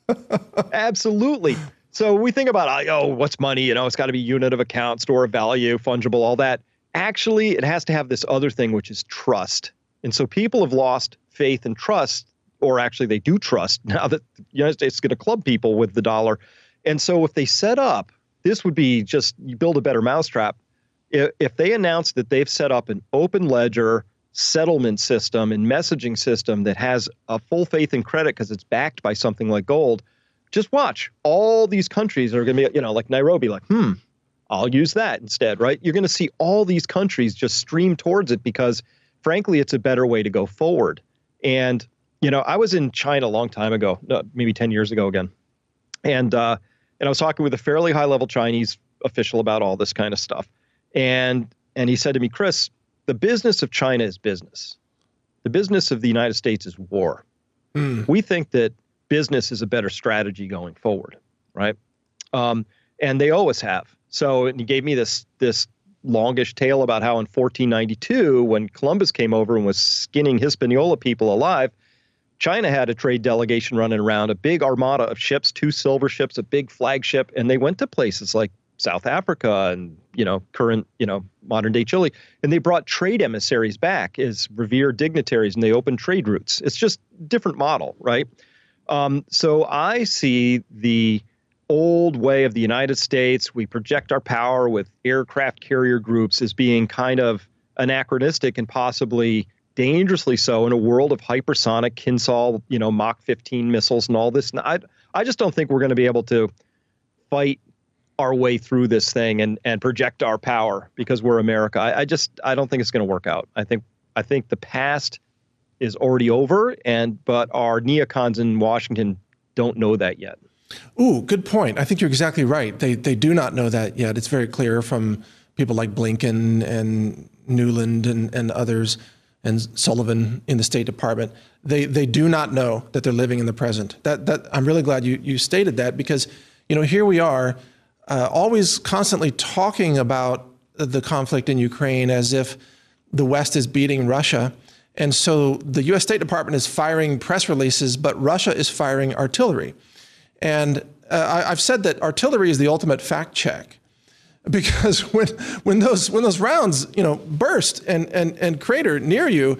S2: Absolutely. So we think about, oh, what's money? You know, it's got to be unit of account, store of value, fungible, all that. Actually, it has to have this other thing, which is trust. And so people have lost faith and trust, or actually they do trust now that the United States is going to club people with the dollar. And so if they set up, this would be just, you build a better mousetrap. If, if they announce that they've set up an open ledger settlement system and messaging system that has a full faith and credit because it's backed by something like gold, just watch. All these countries are going to be, you know, like Nairobi, like, hmm, I'll use that instead, right? You're going to see all these countries just stream towards it because, frankly, it's a better way to go forward. And, you know, I was in China a long time ago, no, maybe ten years ago again. And, uh, and I was talking with a fairly high-level Chinese official about all this kind of stuff. And, and he said to me, Chris, the business of China is business. The business of the United States is war. Mm. We think that business is a better strategy going forward, right? Um, and they always have. So and he gave me this this longish tale about how in fourteen ninety-two, when Columbus came over and was skinning Hispaniola people alive, China had a trade delegation running around, a big armada of ships, two silver ships, a big flagship, and they went to places like South Africa and, you know, current, you know, modern day Chile, and they brought trade emissaries back as revered dignitaries, and they opened trade routes. It's just a different model, right? Um, so I see the old way of the United States, we project our power with aircraft carrier groups as being kind of anachronistic and possibly dangerously so in a world of hypersonic Kinsall, you know, Mach fifteen missiles and all this. And I, I just don't think we're going to be able to fight our way through this thing and, and project our power because we're America. I, I just, I don't think it's going to work out. I think, I think the past is already over, and but our neocons in Washington don't know that yet.
S1: Ooh, good point. I think you're exactly right. They they do not know that yet. It's very clear from people like Blinken and Newland and, and others and Sullivan in the State Department. They they do not know that they're living in the present. That that I'm really glad you you stated that because, you know, here we are uh, always constantly talking about the conflict in Ukraine as if the West is beating Russia. And so the U S State Department is firing press releases, but Russia is firing artillery. And uh, I, I've said that artillery is the ultimate fact check, because when when those when those rounds you know burst and and and crater near you,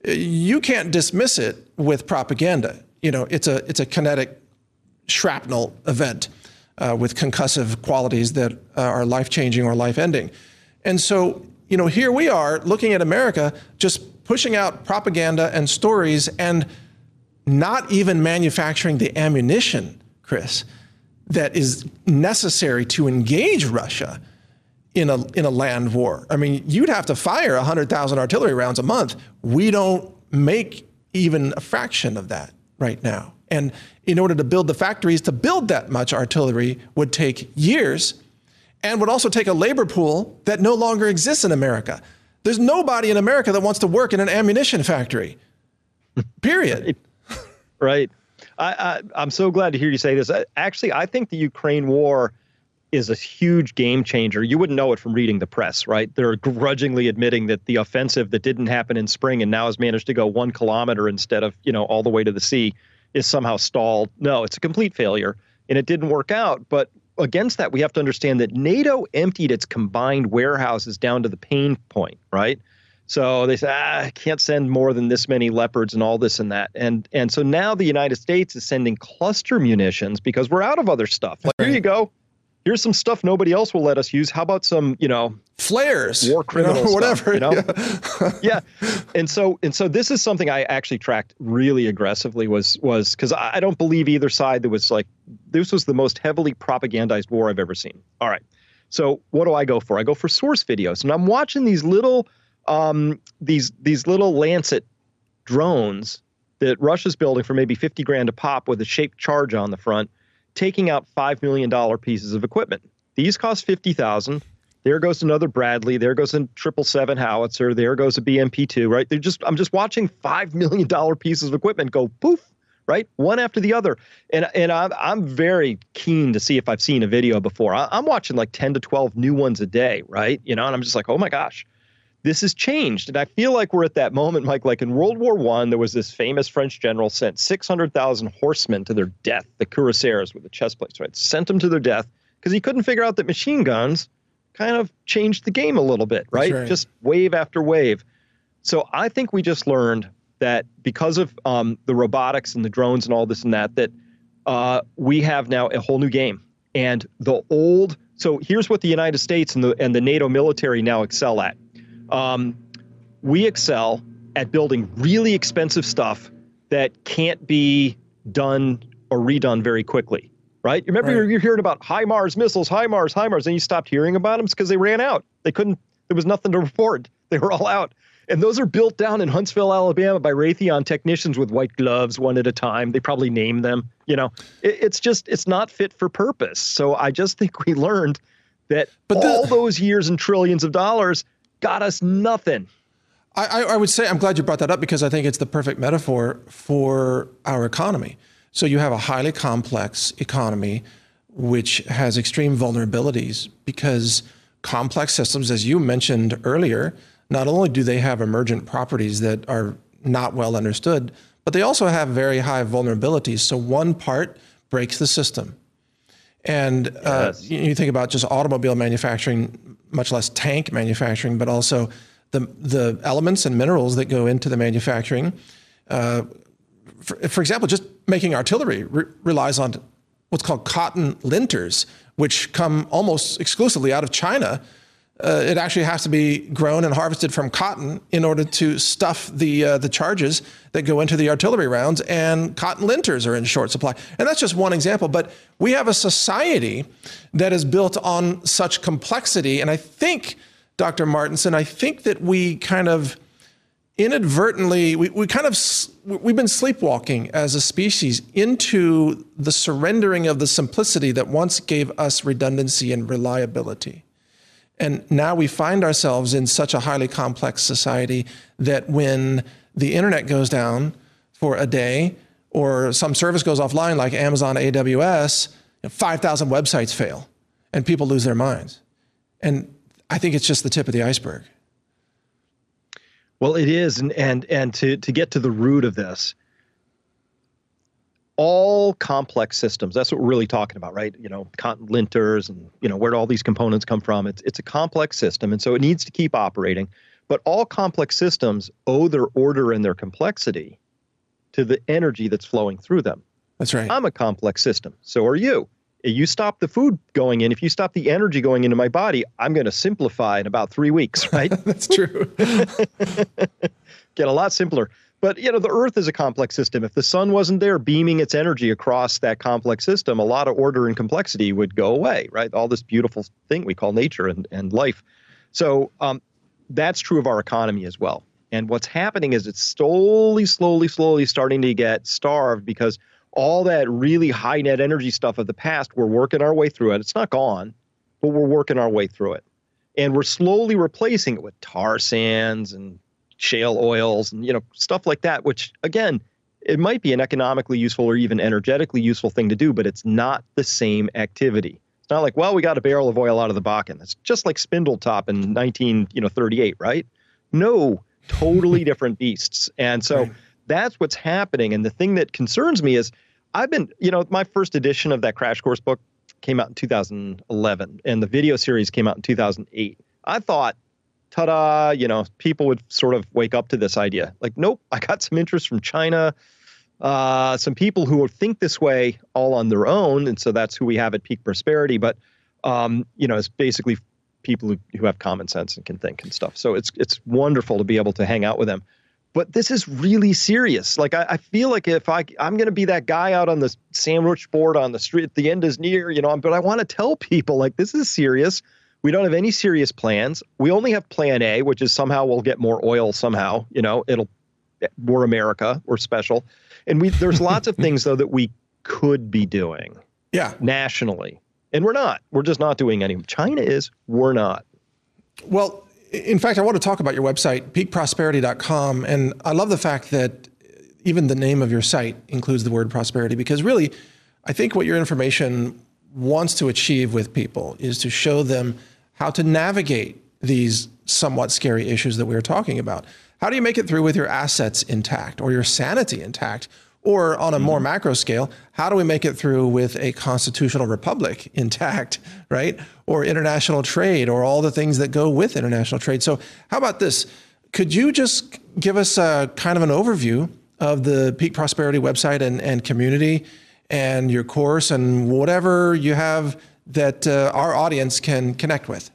S1: you can't dismiss it with propaganda. You know, it's a it's a kinetic shrapnel event uh, with concussive qualities that uh, are life changing or life ending. And so you know here we are looking at America just pushing out propaganda and stories and not even manufacturing the ammunition, Chris, that is necessary to engage Russia in a in a land war. I mean, you'd have to fire one hundred thousand artillery rounds a month. We don't make even a fraction of that right now. And in order to build the factories to build that much artillery would take years and would also take a labor pool that no longer exists in America. There's nobody in America that wants to work in an ammunition factory, period.
S2: Right. I, I, I'm so glad to hear you say this. Actually, I think the Ukraine war is a huge game changer. You wouldn't know it from reading the press, right? They're grudgingly admitting that the offensive that didn't happen in spring and now has managed to go one kilometer instead of, you know, all the way to the sea is somehow stalled. No, it's a complete failure, and it didn't work out. But against that, we have to understand that NATO emptied its combined warehouses down to the pain point, right? So they say, ah, I can't send more than this many Leopards and all this and that. And and so now the United States is sending cluster munitions because we're out of other stuff. Like, here you go. Here's some stuff nobody else will let us use. How about some, you know,
S1: flares,
S2: war criminal,
S1: you know, whatever.
S2: Stuff, you know? yeah. yeah. And so and so this is something I actually tracked really aggressively was was because I don't believe either side that was like this was the most heavily propagandized war I've ever seen. All right. So what do I go for? I go for source videos. And I'm watching these little um, these these little Lancet drones that Russia's building for maybe fifty grand a pop with a shaped charge on the front, taking out five million dollars pieces of equipment. These cost fifty thousand dollars. There goes another Bradley. There goes a triple seven howitzer. There goes a B M P two, right? They're just, I'm just watching five million dollars pieces of equipment go poof, right? One after the other. And and I'm, I'm very keen to see if I've seen a video before. I, I'm watching like ten to twelve new ones a day, right? You know, and I'm just like, oh my gosh, this has changed. And I feel like we're at that moment, Mike, like in World War One, there was this famous French general sent six hundred thousand horsemen to their death, the cuirassiers with the chest plates, right? Sent them to their death because he couldn't figure out that machine guns kind of changed the game a little bit, right? right? Just wave after wave. So I think we just learned that because of um, the robotics and the drones and all this and that, that uh, we have now a whole new game. And the old, so here's what the United States and the and the NATO military now excel at. Um, we excel at building really expensive stuff that can't be done or redone very quickly. Right? You remember right. You're, you're hearing about HIMARS missiles, HIMARS, HIMARS, and you stopped hearing about them because they ran out. They couldn't, there was nothing to report. They were all out. And those are built down in Huntsville, Alabama by Raytheon technicians with white gloves one at a time. They probably named them. You know, it, it's just, it's not fit for purpose. So I just think we learned that but all the, those years and trillions of dollars got us nothing.
S1: I, I would say, I'm glad you brought that up because I think it's the perfect metaphor for our economy. So you have a highly complex economy, which has extreme vulnerabilities because complex systems, as you mentioned earlier, not only do they have emergent properties that are not well understood, but they also have very high vulnerabilities. So one part breaks the system. And uh, yes. you, you think about just automobile manufacturing, much less tank manufacturing, but also the, the elements and minerals that go into the manufacturing. Uh, For, for example, just making artillery re- relies on what's called cotton linters, which come almost exclusively out of China. Uh, it actually has to be grown and harvested from cotton in order to stuff the uh, the charges that go into the artillery rounds, and cotton linters are in short supply. And that's just one example, but we have a society that is built on such complexity. And I think, Doctor Martenson, I think that we kind of inadvertently, we, we kind of, we've been sleepwalking as a species into the surrendering of the simplicity that once gave us redundancy and reliability. And now we find ourselves in such a highly complex society that when the internet goes down for a day or some service goes offline like Amazon A W S, five thousand websites fail and people lose their minds. And I think it's just the tip of the iceberg.
S2: Well, it is, and and and to to get to the root of this, all complex systems, that's what we're really talking about, right? You know, cotton linters and, you know, where do all these components come from? It's it's a complex system, and so it needs to keep operating. But all complex systems owe their order and their complexity to the energy that's flowing through them.
S1: That's right.
S2: I'm a complex system. So are you. You stop the food going in. If you stop the energy going into my body, I'm going to simplify in about three weeks, right?
S1: That's true.
S2: Get a lot simpler. But, you know, the Earth is a complex system. If the sun wasn't there beaming its energy across that complex system, a lot of order and complexity would go away, right? All this beautiful thing we call nature and, and life. So um, that's true of our economy as well. And what's happening is it's slowly, slowly, slowly starting to get starved because all that really high net energy stuff of the past, we're working our way through it. It's not gone, but we're working our way through it. And we're slowly replacing it with tar sands and shale oils and, you know, stuff like that, which, again, it might be an economically useful or even energetically useful thing to do, but it's not the same activity. It's not like, well, we got a barrel of oil out of the Bakken. It's just like Spindletop in nineteen thirty-eight, right? No, totally different beasts. And so right. That's what's happening. And the thing that concerns me is I've been, you know, my first edition of that Crash Course book came out in two thousand eleven, and the video series came out in two thousand eight. I thought ta-da, you know, people would sort of wake up to this idea. Like, nope, I got some interest from China, uh, some people who think this way all on their own. And so that's who we have at Peak Prosperity. But, um, you know, it's basically people who, who have common sense and can think and stuff. So it's it's wonderful to be able to hang out with them. But this is really serious. Like, I, I feel like if I, I'm going to be that guy out on the sandwich board on the street, the end is near, you know, but I want to tell people, like, this is serious. We don't have any serious plans. We only have plan A, which is somehow we'll get more oil somehow, you know, it'll, we're America, we're special. And we, there's lots of things, though, that we could be doing
S1: yeah,
S2: nationally. And we're not. We're just not doing any. China is, we're not.
S1: Well, in fact, I want to talk about your website, peak prosperity dot com. And I love the fact that even the name of your site includes the word prosperity, because really, I think what your information wants to achieve with people is to show them how to navigate these somewhat scary issues that we were talking about. How do you make it through with your assets intact or your sanity intact? Or on a more macro scale, how do we make it through with a constitutional republic intact, right? Or international trade, or all the things that go with international trade. So how about this? Could you just give us a kind of an overview of the Peak Prosperity website and, and community and your course and whatever you have that uh, our audience can connect with?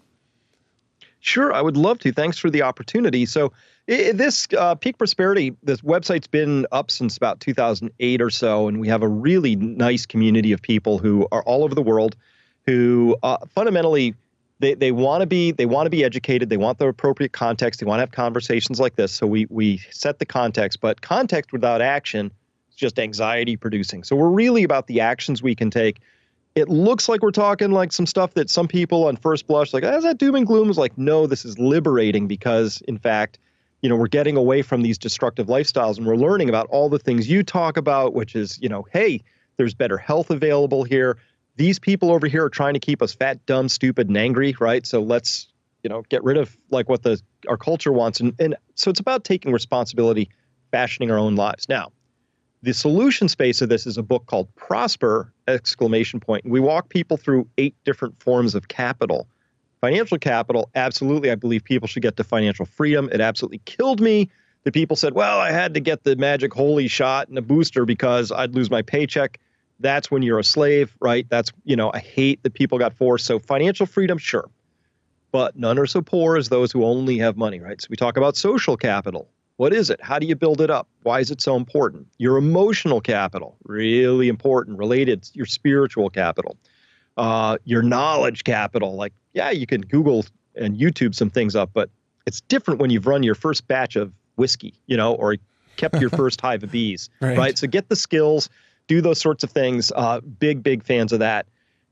S2: Sure, I would love to. Thanks for the opportunity. So it, this uh, Peak Prosperity, this website's been up since about two thousand eight or so, and we have a really nice community of people who are all over the world, who uh, fundamentally they they want to be they want to be educated, they want the appropriate context, they want to have conversations like this. So we we set the context, but context without action is just anxiety producing. So we're really about the actions we can take. It looks like we're talking like some stuff that some people on first blush, like, oh, is that doom and gloom? Is like, no, this is liberating, because in fact, you know, we're getting away from these destructive lifestyles and we're learning about all the things you talk about, which is, you know, hey, there's better health available here. These people over here are trying to keep us fat, dumb, stupid, and angry, right? So let's, you know, get rid of like what the our culture wants. And, and so it's about taking responsibility, fashioning our own lives. Now, the solution space of this is a book called Prosper, exclamation point. We walk people through eight different forms of capital. Financial capital, absolutely, I believe people should get to financial freedom. It absolutely killed me that people said, well, I had to get the magic holy shot and a booster because I'd lose my paycheck. That's when you're a slave, right? That's, you know, I hate that people got forced. So financial freedom, sure. But none are so poor as those who only have money, right? So we talk about social capital. What is it? How do you build it up? Why is it so important? Your emotional capital, really important, related, your spiritual capital, uh, your knowledge capital. Like, yeah, you can Google and YouTube some things up, but it's different when you've run your first batch of whiskey, you know, or kept your first hive of bees, right. right? So get the skills, do those sorts of things. Uh, big, big fans of that.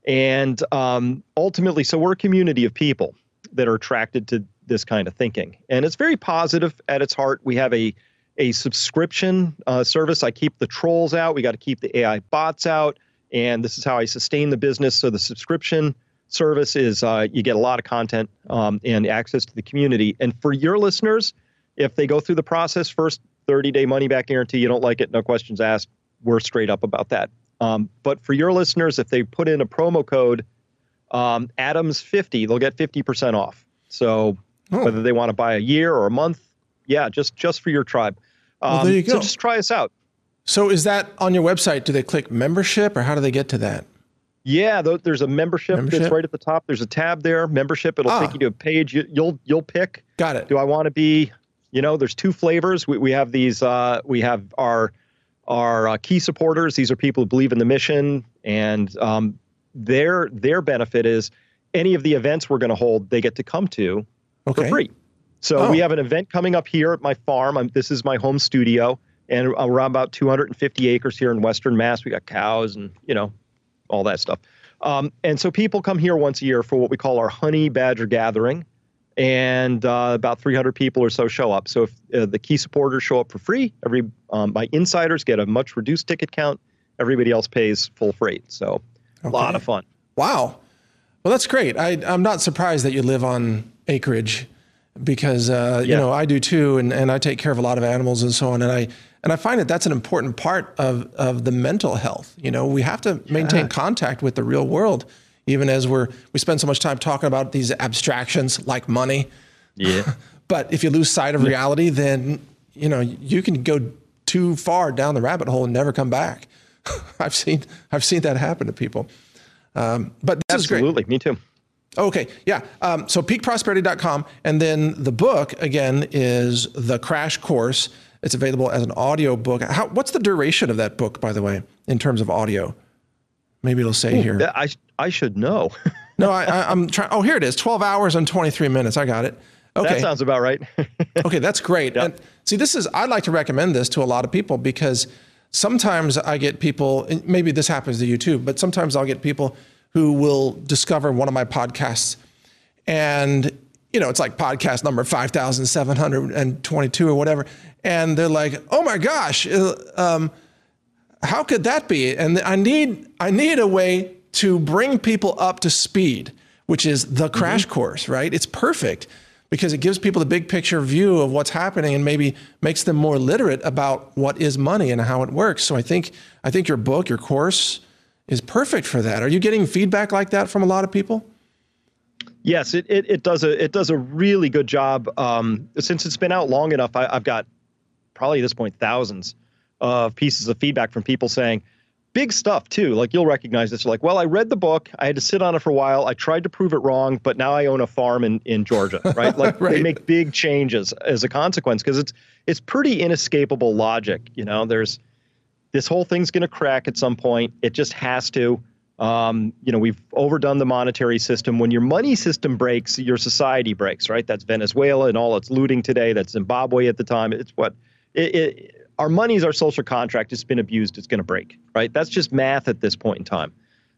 S2: And um, ultimately, so we're a community of people that are attracted to this kind of thinking. And it's very positive at its heart. We have a, a subscription uh, service. I keep the trolls out. We got to keep the A I bots out. And this is how I sustain the business. So the subscription service is uh, you get a lot of content um, and access to the community. And for your listeners, if they go through the process, first thirty-day money-back guarantee, you don't like it, no questions asked, we're straight up about that. Um, but for your listeners, if they put in a promo code, um, Adams fifty, they'll get fifty percent off. So oh. whether they want to buy a year or a month, yeah, just just for your tribe. Um, well, there you go. So just try us out.
S1: So is that on your website? Do they click membership, or how do they get to that?
S2: Yeah, th- there's a membership, membership that's right at the top. There's a tab there, membership. It'll ah. take you to a page. You, you'll you'll pick.
S1: Got it.
S2: Do I want to be? You know, there's two flavors. We we have these. Uh, we have our our uh, key supporters. These are people who believe in the mission, and um, their their benefit is any of the events we're going to hold, they get to come to okay. for free. So oh. we have an event coming up here at my farm. I'm, this is my home studio, and around about two hundred fifty acres here in Western Mass. We got cows and, you know, all that stuff. Um, and so people come here once a year for what we call our honey badger gathering. And uh, about three hundred people or so show up. So if uh, the key supporters show up for free, every um, my insiders get a much reduced ticket count. Everybody else pays full freight. So okay. a lot of fun.
S1: Wow. Well, that's great. I, I'm not surprised that you live on acreage, because, uh, yeah. you know, I do too. And, and I take care of a lot of animals and so on. And I and I find that that's an important part of, of the mental health. You know, we have to maintain yeah. contact with the real world, even as we're we spend so much time talking about these abstractions like money.
S2: Yeah.
S1: But if you lose sight of reality, then, you know, you can go too far down the rabbit hole and never come back. I've seen, I've seen that happen to people. Um, but this
S2: Absolutely.
S1: is great.
S2: Me too.
S1: Okay. Yeah. Um, so peak prosperity dot com. And then the book, again, is The Crash Course. It's available as an audio book. How, what's the duration of that book, by the way, in terms of audio? Maybe it'll say
S2: Ooh,
S1: here.
S2: I, I should know.
S1: no, I, I, I'm trying. Oh, here it is. twelve hours and twenty-three minutes. I got it. Okay.
S2: That sounds about right.
S1: Okay. That's great.
S2: Yep.
S1: And see, this is, I'd like to recommend this to a lot of people because sometimes I get people, and maybe this happens to you too, but sometimes I'll get people who will discover one of my podcasts and, you know, it's like podcast number five thousand seven hundred twenty-two or whatever. And they're like, oh my gosh, um, how could that be? And I need, I need a way to bring people up to speed, which is the crash mm-hmm. course, right? It's perfect because it gives people the big picture view of what's happening and maybe makes them more literate about what is money and how it works. So I think, I think your book, your course is perfect for that. Are you getting feedback like that from a lot of people?
S2: Yes, it it, it does a it does a really good job. Um, since it's been out long enough, I, I've got probably at this point thousands of pieces of feedback from people saying big stuff too. Like you'll recognize this. Like, well, I read the book, I had to sit on it for a while. I tried to prove it wrong, but now I own a farm in in Georgia. Right? Like right. They make big changes as a consequence because it's it's pretty inescapable logic. You know, there's this whole thing's going to crack at some point. It just has to. Um, you know, we've overdone the monetary system. When your money system breaks, your society breaks, right? That's Venezuela and all its looting today. That's Zimbabwe at the time. It's what it, it, our money is our social contract. It's been abused. It's going to break, right? That's just math at this point in time.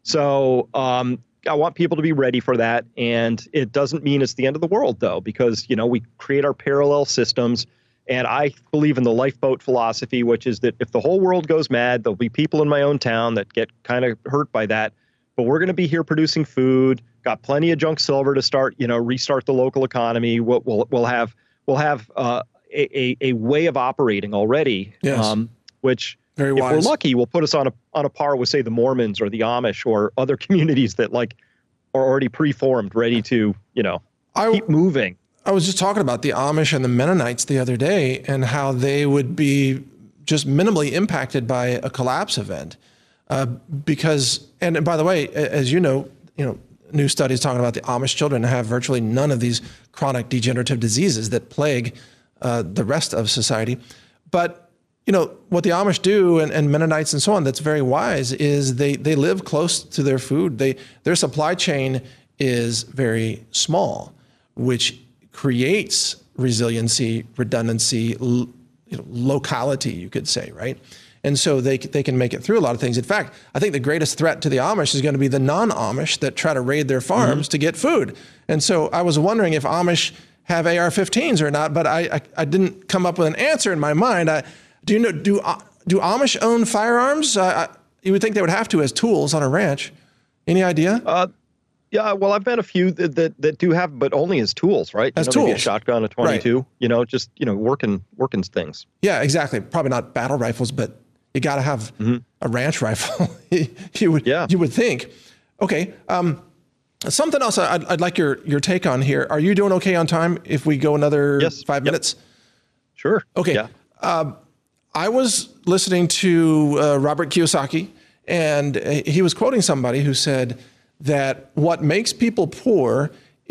S2: So um, I want people to be ready for that. And it doesn't mean it's the end of the world, though, because, you know, we create our parallel systems. And I believe in the lifeboat philosophy, which is that if the whole world goes mad, there'll be people in my own town that get kind of hurt by that. But we're going to be here producing food, got plenty of junk silver to start, you know, restart the local economy. We'll we'll, we'll have we'll have uh, a, a way of operating already,
S1: yes.
S2: um, which
S1: Very
S2: if
S1: wise.
S2: we're lucky, will put us on a on a par with, say, the Mormons or the Amish or other communities that like are already preformed, ready to, you know,
S1: I,
S2: keep moving.
S1: I was just talking about the Amish and the Mennonites the other day and how they would be just minimally impacted by a collapse event. Uh, because, and by the way, as you know, you know, new studies talking about the Amish children have virtually none of these chronic degenerative diseases that plague uh, the rest of society. But, you know, what the Amish do and, and Mennonites and so on, that's very wise, is they, they live close to their food. They, their supply chain is very small, which creates resiliency, redundancy, l- you know, locality, you could say, right? And so they they can make it through a lot of things. In fact, I think the greatest threat to the Amish is going to be the non-Amish that try to raid their farms mm-hmm. to get food. And so I was wondering if Amish have A R fifteens or not, but I I, I didn't come up with an answer in my mind. I, do you know do do Amish own firearms? Uh, I, you would think they would have to as tools on a ranch. Any idea?
S2: Uh, yeah, well, I've met a few that, that that do have, but only as tools, right?
S1: As
S2: you know,
S1: tools,
S2: maybe a shotgun, a twenty-two.
S1: Right.
S2: You know, just you know, working working things.
S1: Yeah, exactly. Probably not battle rifles, but you got to have mm-hmm. a ranch rifle. you would,
S2: yeah.
S1: you would think. Okay. Um, something else I'd, I'd like your your take on here. Are you doing okay on time? If we go another
S2: yes.
S1: five
S2: yep.
S1: minutes.
S2: Sure.
S1: Okay.
S2: Yeah.
S1: Um, I was listening to uh, Robert Kiyosaki, and he was quoting somebody who said that what makes people poor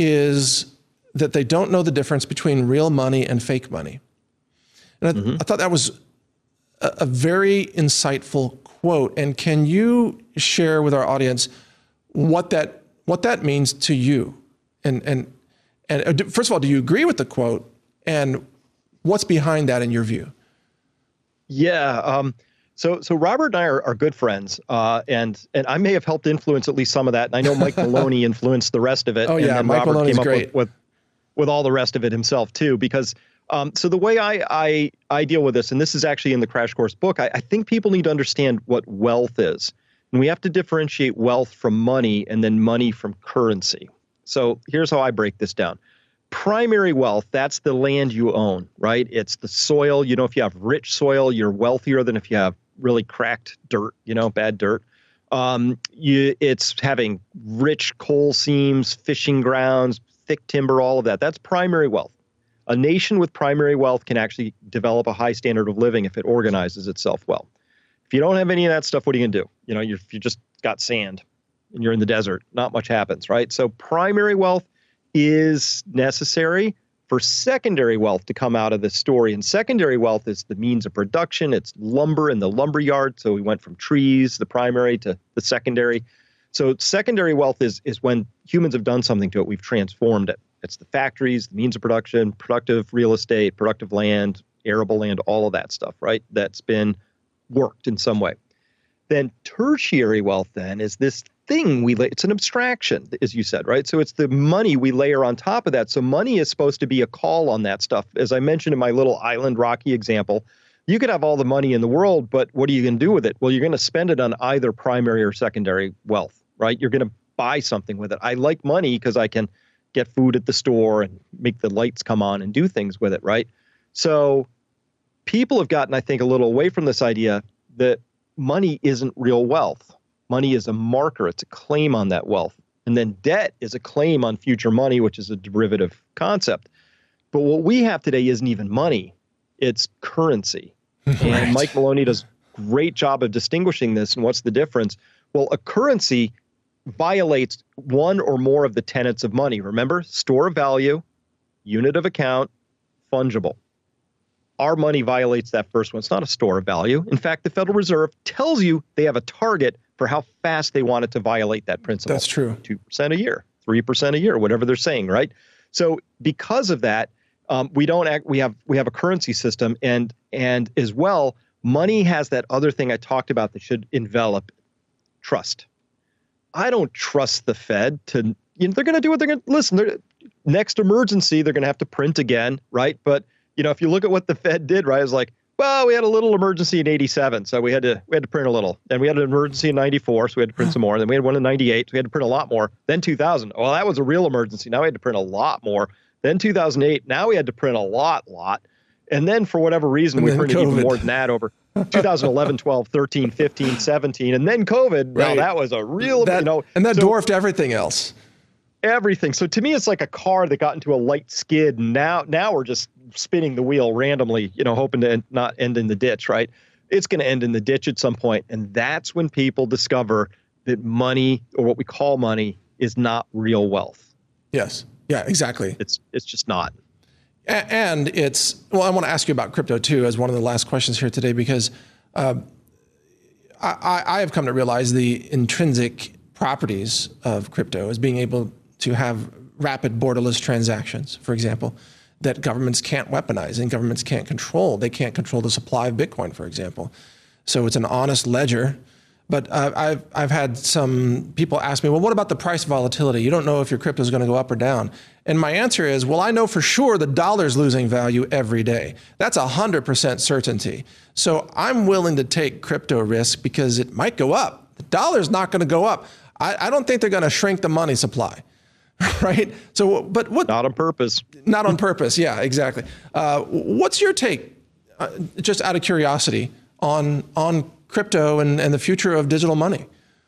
S1: is that they don't know the difference between real money and fake money. And I, mm-hmm. I thought that was a, a very insightful quote. And can you share with our audience what that what that means to you? And and and first of all, do you agree with the quote? And what's behind that in your view?
S2: Yeah. Um, So, so Robert and I are, are good friends, uh, and and I may have helped influence at least some of that. And I know Mike Maloney influenced the rest of it.
S1: Oh yeah,
S2: and
S1: Mike
S2: Robert
S1: Maloney's
S2: came up
S1: great
S2: with, with with all the rest of it himself too. Because um, so the way I, I I deal with this, and this is actually in the Crash Course book, I, I think people need to understand what wealth is, and we have to differentiate wealth from money, and then money from currency. So here's how I break this down. Primary wealth, that's the land you own, right? It's the soil. You know, if you have rich soil, you're wealthier than if you have really cracked dirt, you know, bad dirt. Um, you, it's having rich coal seams, fishing grounds, thick timber, all of that. That's primary wealth. A nation with primary wealth can actually develop a high standard of living if it organizes itself well. If you don't have any of that stuff, what are you going to do? You know, you're, if you just got sand and you're in the desert, not much happens, right? So primary wealth is necessary for secondary wealth to come out of this story. And secondary wealth is the means of production. It's lumber in the lumber yard. So we went from trees, the primary, to the secondary. So secondary wealth is, is when humans have done something to it. We've transformed it. It's the factories, the means of production, productive real estate, productive land, arable land, all of that stuff, right? That's been worked in some way. Then tertiary wealth then is this thing we lay, it's an abstraction, as you said, right? So it's the money we layer on top of that. So money is supposed to be a call on that stuff. As I mentioned in my little island Rocky example, you could have all the money in the world, but what are you going to do with it? Well, you're going to spend it on either primary or secondary wealth, right? You're going to buy something with it. I like money because I can get food at the store and make the lights come on and do things with it, right? So people have gotten, I think, a little away from this idea that money isn't real wealth. Money is a marker. It's a claim on that wealth. And then debt is a claim on future money, which is a derivative concept. But what we have today isn't even money. It's currency. Right. And Mike Maloney does a great job of distinguishing this. And what's the difference? Well, a currency violates one or more of the tenets of money. Remember, store of value, unit of account, fungible. Our money violates that first one. It's not a store of value. In fact, the Federal Reserve tells you they have a target for how fast they want it to violate that principle.
S1: That's true.
S2: two percent a year, three percent a year, whatever they're saying, right? So because of that, um, we don't act, we have we have a currency system, and and as well, money has that other thing I talked about that should envelop trust. I don't trust the Fed to, you know, they're going to do what they're going to, listen, they're, next emergency, they're going to have to print again, right? But, you know, if you look at what the Fed did, right, it's like, well, we had a little emergency in eighty-seven, so we had to we had to print a little. Then we had an emergency in ninety-four, so we had to print some more. Then we had one in ninety-eight, so we had to print a lot more. Then two thousand, well, that was a real emergency. Now we had to print a lot more. Then two thousand eight, now we had to print a lot, lot. And then for whatever reason,
S1: and
S2: we printed
S1: COVID.
S2: even more than that over two thousand eleven, twelve, thirteen, fifteen, seventeen. And then COVID,
S1: right.
S2: Now that was a real,
S1: that,
S2: you know.
S1: And that
S2: so,
S1: dwarfed everything else.
S2: Everything. So to me, it's like a car that got into a light skid. And now, now we're just spinning the wheel randomly, you know, hoping to end, not end in the ditch, right? It's going to end in the ditch at some point. And that's when people discover that money, or what we call money, is not real wealth.
S1: Yes. Yeah, exactly.
S2: It's it's just not.
S1: And it's, well, I want to ask you about crypto too, as one of the last questions here today, because uh, I, I have come to realize the intrinsic properties of crypto as being able to have rapid borderless transactions, for example, that governments can't weaponize and governments can't control. They can't control the supply of Bitcoin, for example. So it's an honest ledger. But uh, I've, I've had some people ask me, well, what about the price volatility? You don't know if your crypto is going to go up or down. And my answer is, well, I know for sure the dollar's losing value every day. That's one hundred percent certainty. So I'm willing to take crypto risk because it might go up. The dollar's not going to go up. I, I don't think they're going to shrink the money supply, right? So, but what?
S2: Not on purpose.
S1: Not on purpose. Yeah, exactly. Uh, what's your take, uh, just out of curiosity, on on crypto and, and the future of digital money?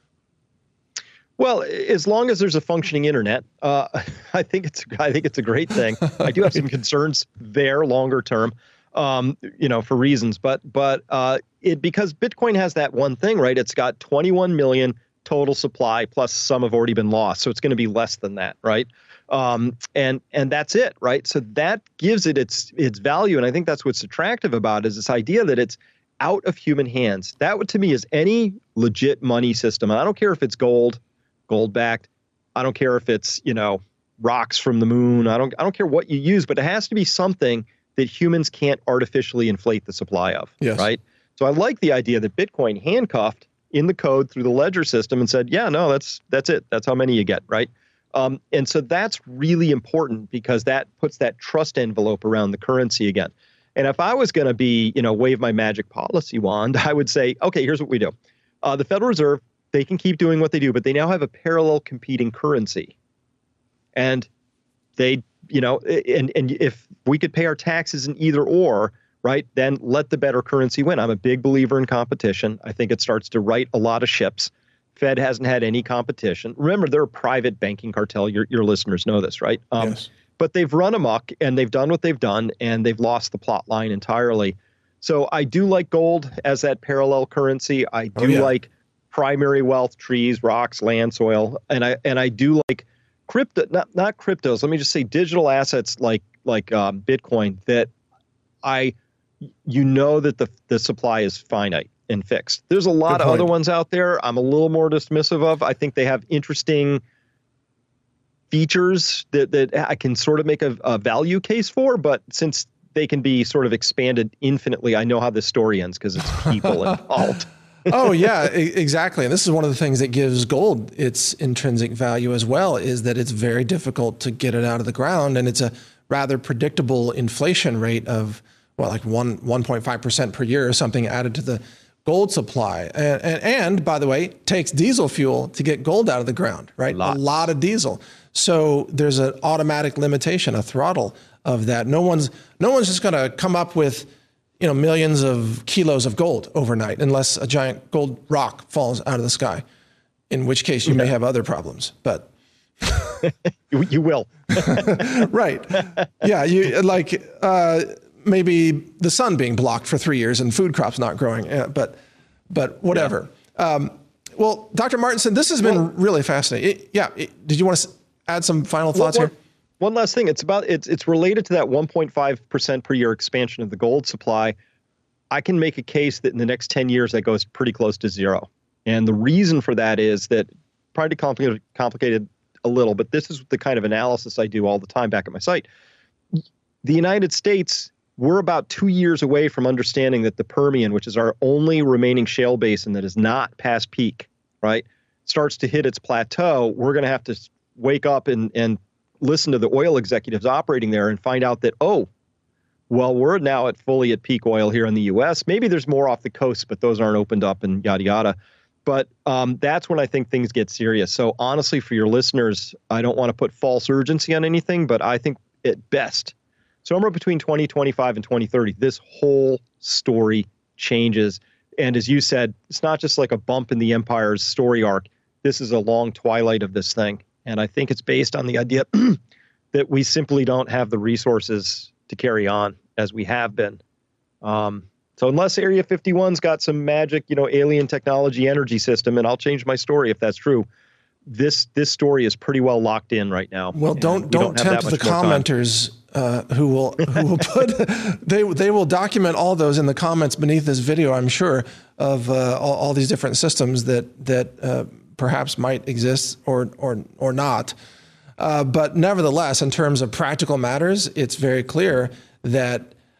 S2: Well, as long as there's a functioning internet, uh, I think it's I think it's a great thing. I do have some concerns there longer term, um, you know, for reasons. But but uh, it because Bitcoin has that one thing, right? It's got twenty-one million total supply, plus some have already been lost, so it's going to be less than that, right? Um, and and that's it, right? So that gives it its its value, and I think that's what's attractive about it, is this idea that it's out of human hands. That would, to me, is any legit money system. And I don't care if it's gold, gold backed. I don't care if it's, you know, rocks from the moon. I don't I don't care what you use, but it has to be something that humans can't artificially inflate the supply of.
S1: Yes.
S2: Right. So I like the idea that Bitcoin handcuffed in the code through the ledger system and said, yeah, no, that's that's it. That's how many you get. Right. Um, and so that's really important because that puts that trust envelope around the currency again. And if I was going to be, you know, wave my magic policy wand, I would say, okay, here's what we do. Uh, the Federal Reserve, they can keep doing what they do, but they now have a parallel competing currency. And they, you know, and, and if we could pay our taxes in either or, right, then let the better currency win. I'm a big believer in competition. I think it starts to right a lot of ships. Fed hasn't had any competition. Remember, they're a private banking cartel. Your your listeners know this, right? Um,
S1: yes.
S2: But they've run amok and they've done what they've done and they've lost the plot line entirely. So I do like gold as that parallel currency. I do
S1: oh, yeah.
S2: like primary wealth, trees, rocks, land, soil, and I and I do like crypto, not not cryptos. Let me just say digital assets like like um, Bitcoin that I, you know that the the supply is finite and fixed. There's a lot of other ones out there I'm a little more dismissive of. I think they have interesting features that, that I can sort of make a, a value case for, but since they can be sort of expanded infinitely, I know how this story ends because it's people involved.
S1: Oh, yeah, exactly. And this is one of the things that gives gold its intrinsic value as well, is that it's very difficult to get it out of the ground. And it's a rather predictable inflation rate of, well, like one, 1.5 percent per year or something added to the gold supply. And, and, and by the way, it takes diesel fuel to get gold out of the ground, right? Lots. A lot of diesel. So there's an automatic limitation, a throttle of that. No one's no one's just going to come up with, you know, millions of kilos of gold overnight unless a giant gold rock falls out of the sky, in which case you yeah. may have other problems. But
S2: you, you will.
S1: Right. Yeah. You like uh, maybe the sun being blocked for three years and food crops not growing. Uh, but but whatever. Yeah. Um, well, Doctor Martenson, this has been well, really fascinating. It, yeah. It, did you want to add some final thoughts
S2: well,
S1: here?
S2: One last thing. It's about it's it's related to that one point five percent per year expansion of the gold supply. I can make a case that in the next ten years that goes pretty close to zero. And the reason for that is that probably complicated complicated a little, but this is the kind of analysis I do all the time back at my site. The United States, we're about two years away from understanding that the Permian, which is our only remaining shale basin that is not past peak, right, starts to hit its plateau. We're going to have to wake up and and listen to the oil executives operating there and find out that, oh, well, we're now at fully at peak oil here in the U S. Maybe there's more off the coast, but those aren't opened up and yada, yada. But um, that's when I think things get serious. So honestly, for your listeners, I don't want to put false urgency on anything, but I think at best, somewhere between twenty twenty-five and twenty thirty, this whole story changes. And as you said, it's not just like a bump in the empire's story arc. This is a long twilight of this thing. And I think it's based on the idea that we simply don't have the resources to carry on as we have been. Um, so unless Area fifty-one's got some magic, you know, alien technology energy system, and I'll change my story if that's true, this this story is pretty well locked in right now.
S1: Well, don't we don't, don't tempt the commenters uh, who will who will put they they will document all those in the comments beneath this video, I'm sure, of uh, all, all these different systems that that. Uh, perhaps might exist or or or not. Uh, but nevertheless, in terms of practical matters, it's very clear that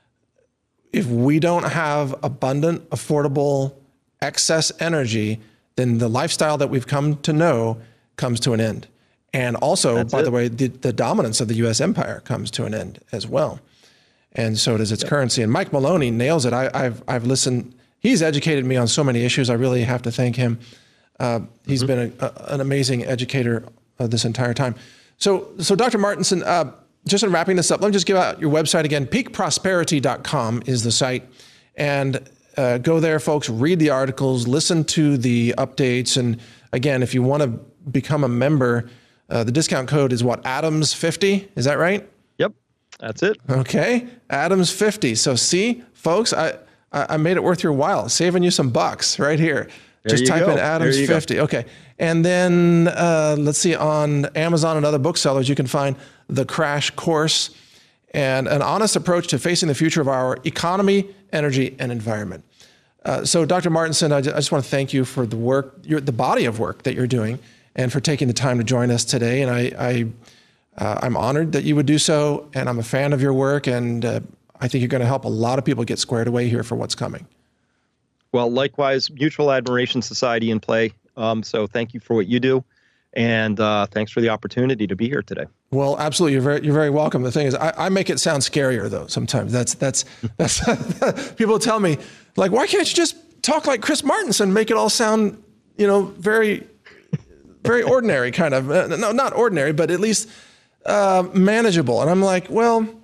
S1: if we don't have abundant, affordable, excess energy, then the lifestyle that we've come to know comes to an end. And also, That's by it. the way, the, the dominance of the U S empire comes to an end as well. And so does its yep. currency. And Mike Maloney nails it. I, I've I've listened. He's educated me on so many issues. I really have to thank him. Uh, he's mm-hmm. been a, a, an amazing educator uh, this entire time. So, so Doctor Martenson, uh, just in wrapping this up, let me just give out your website again. peak prosperity dot com is the site. And uh, go there, folks, read the articles, listen to the updates. And again, if you want to become a member, uh, the discount code is what, Adams fifty? Is that right?
S2: Yep, that's it.
S1: Okay, Adams fifty. So see, folks, I, I made it worth your while, saving you some bucks right here.
S2: There
S1: Just type
S2: go.
S1: in Adams fifty. Go. Okay. And then uh, let's see, on Amazon and other booksellers, you can find The Crash Course and An Honest Approach to Facing the Future of Our Economy, Energy, and Environment. Uh, so, Doctor Martenson, I just want to thank you for the work, your, the body of work that you're doing, and for taking the time to join us today. And I, I, uh, I'm honored that you would do so, and I'm a fan of your work, and uh, I think you're going to help a lot of people get squared away here for what's coming.
S2: Well, likewise, Mutual Admiration Society in play. Um, so thank you for what you do. And uh, thanks for the opportunity to be here today.
S1: Well, absolutely. You're very, you're very welcome. The thing is, I, I make it sound scarier, though, sometimes. That's, that's, that's people tell me, like, why can't you just talk like Chris Martenson, make it all sound, you know, very, very ordinary kind of, uh, no, not ordinary, but at least uh, manageable. And I'm like, well,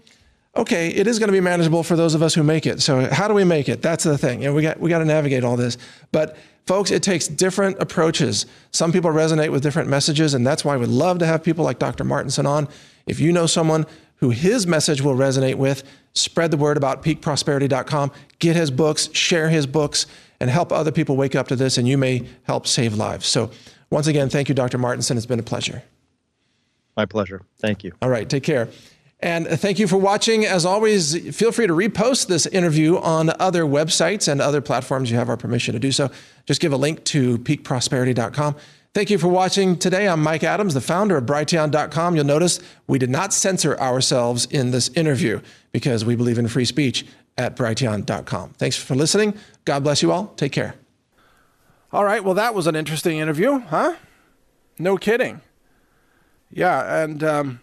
S1: okay, it is going to be manageable for those of us who make it. So how do we make it? That's the thing. You know, we got we got to navigate all this. But folks, it takes different approaches. Some people resonate with different messages, and that's why we'd love to have people like Doctor Martinson on. If you know someone who his message will resonate with, spread the word about peak prosperity dot com, get his books, share his books, and help other people wake up to this, and you may help save lives. So once again, thank you, Doctor Martinson. It's been a pleasure.
S2: My pleasure. Thank you.
S1: All right, take care. And thank you for watching. As always, feel free to repost this interview on other websites and other platforms. You have our permission to do so. Just give a link to peak prosperity dot com. Thank you for watching today. I'm Mike Adams, the founder of Brighteon dot com. You'll notice we did not censor ourselves in this interview because we believe in free speech at Brighteon dot com. Thanks for listening. God bless you all. Take care. All right. Well, that was an interesting interview, huh? No kidding. Yeah. And um,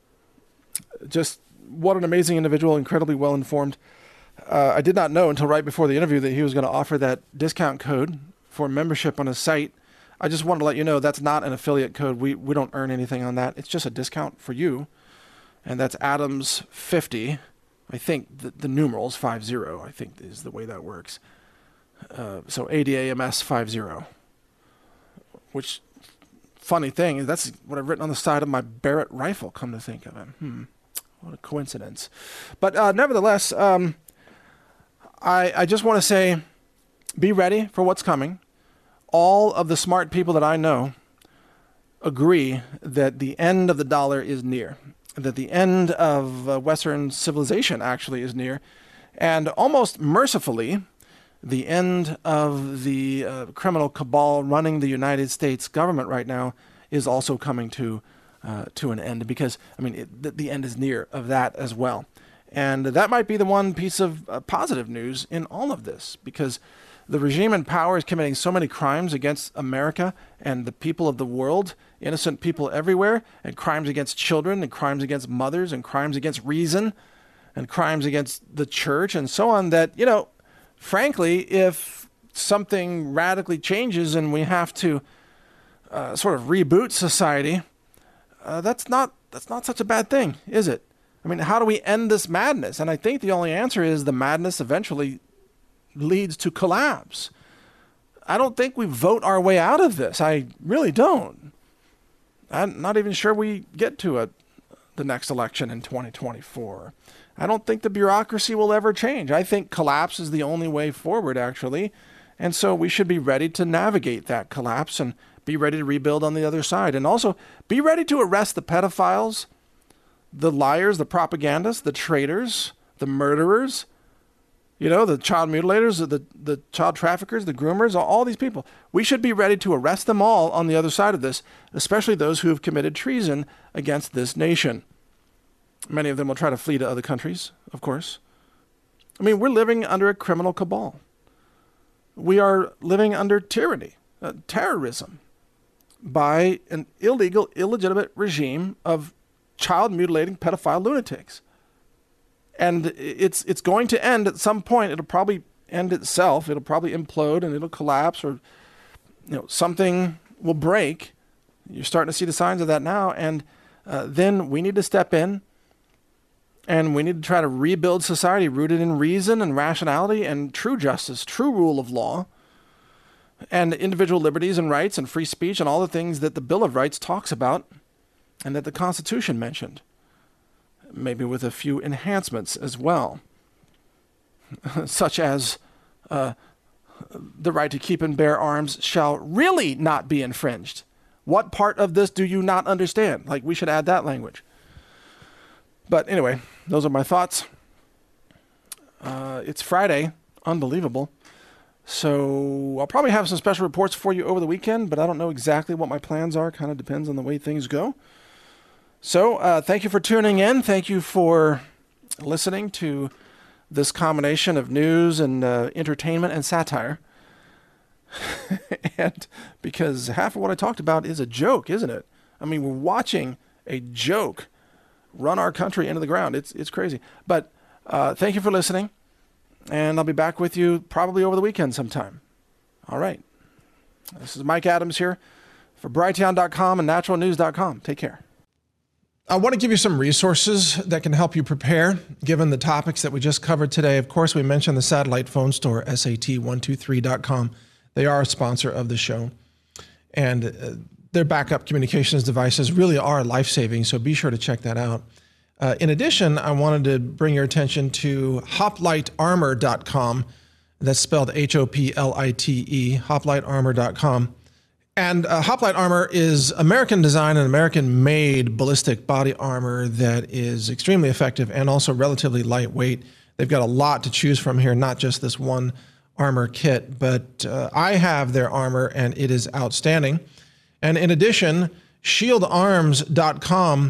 S1: just what an amazing individual, incredibly well-informed. Uh, I did not know until right before the interview that he was going to offer that discount code for membership on his site. I just wanted to let you know that's not an affiliate code. We we don't earn anything on that. It's just a discount for you. And that's Adams fifty. I think the, the numerals five zero, I think is the way that works. Uh, so A D A M S fifty. Which, funny thing, is that's what I've written on the side of my Barrett rifle, come to think of it. Hmm. What a coincidence. But uh, nevertheless, um, I, I just want to say, be ready for what's coming. All of the smart people that I know agree that the end of the dollar is near, that the end of uh, Western civilization actually is near, and almost mercifully, the end of the uh, criminal cabal running the United States government right now is also coming to uh, to an end, because, I mean, it, the, the end is near of that as well. And that might be the one piece of uh, positive news in all of this, because the regime in power is committing so many crimes against America and the people of the world, innocent people everywhere, and crimes against children, and crimes against mothers, and crimes against reason, and crimes against the church, and so on, that, you know, frankly, if something radically changes and we have to uh, sort of reboot society, uh, that's not that's not such a bad thing, is it? I mean, how do we end this madness? And I think the only answer is the madness eventually leads to collapse. I don't think we vote our way out of this. I really don't. I'm not even sure we get to a, the next election in twenty twenty-four. I don't think the bureaucracy will ever change. I think collapse is the only way forward, actually. And so we should be ready to navigate that collapse and be ready to rebuild on the other side. And also be ready to arrest the pedophiles, the liars, the propagandists, the traitors, the murderers, you know, the child mutilators, the, the child traffickers, the groomers, all, all these people. We should be ready to arrest them all on the other side of this, especially those who have committed treason against this nation. Many of them will try to flee to other countries, of course. I mean, we're living under a criminal cabal. We are living under tyranny, uh, terrorism, by an illegal, illegitimate regime of child-mutilating pedophile lunatics. And it's it's going to end at some point. It'll probably end itself. It'll probably implode and it'll collapse, or you know, something will break. You're starting to see the signs of that now. And uh, then we need to step in, and we need to try to rebuild society rooted in reason and rationality and true justice, true rule of law, and individual liberties and rights and free speech and all the things that the Bill of Rights talks about and that the Constitution mentioned. Maybe with a few enhancements as well, such as uh, the right to keep and bear arms shall really not be infringed. What part of this do you not understand? Like, we should add that language. But anyway, those are my thoughts. Uh, it's Friday. Unbelievable. So I'll probably have some special reports for you over the weekend, but I don't know exactly what my plans are. Kind of depends on the way things go. So uh, thank you for tuning in. Thank you for listening to this combination of news and uh, entertainment and satire. And because half of what I talked about is a joke, isn't it? I mean, we're watching a joke run our country into the ground. It's it's crazy. But uh, thank you for listening. And I'll be back with you probably over the weekend sometime. All right. This is Mike Adams here for Brighteon dot com and Natural News dot com. Take care. I want to give you some resources that can help you prepare, given the topics that we just covered today. Of course, we mentioned the satellite phone store, S A T one two three dot com. They are a sponsor of the show. And uh, their backup communications devices really are life-saving, so be sure to check that out. Uh, in addition, I wanted to bring your attention to hoplite armor dot com. That's spelled H O P L I T E, hoplite armor dot com. And uh, Hoplite Armor is American design and American made ballistic body armor that is extremely effective and also relatively lightweight. They've got a lot to choose from here, not just this one armor kit, but uh, I have their armor and it is outstanding. And in addition, shield arms dot com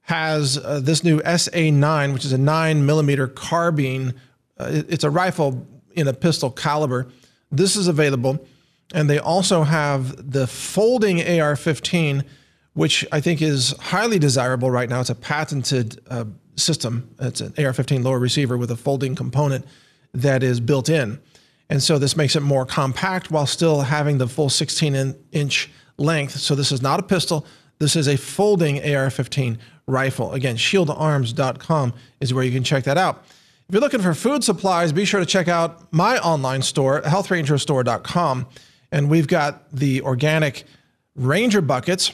S1: has uh, this new S A nine, which is a nine millimeter carbine. Uh, it, it's a rifle in a pistol caliber. This is available. And they also have the folding A R fifteen, which I think is highly desirable right now. It's a patented uh, system. It's an A R fifteen lower receiver with a folding component that is built in. And so this makes it more compact while still having the full sixteen inch length. So this is not a pistol. This is a folding A R fifteen rifle. Again, shield arms dot com is where you can check that out. If you're looking for food supplies, be sure to check out my online store, health ranger store dot com. And we've got the organic Ranger buckets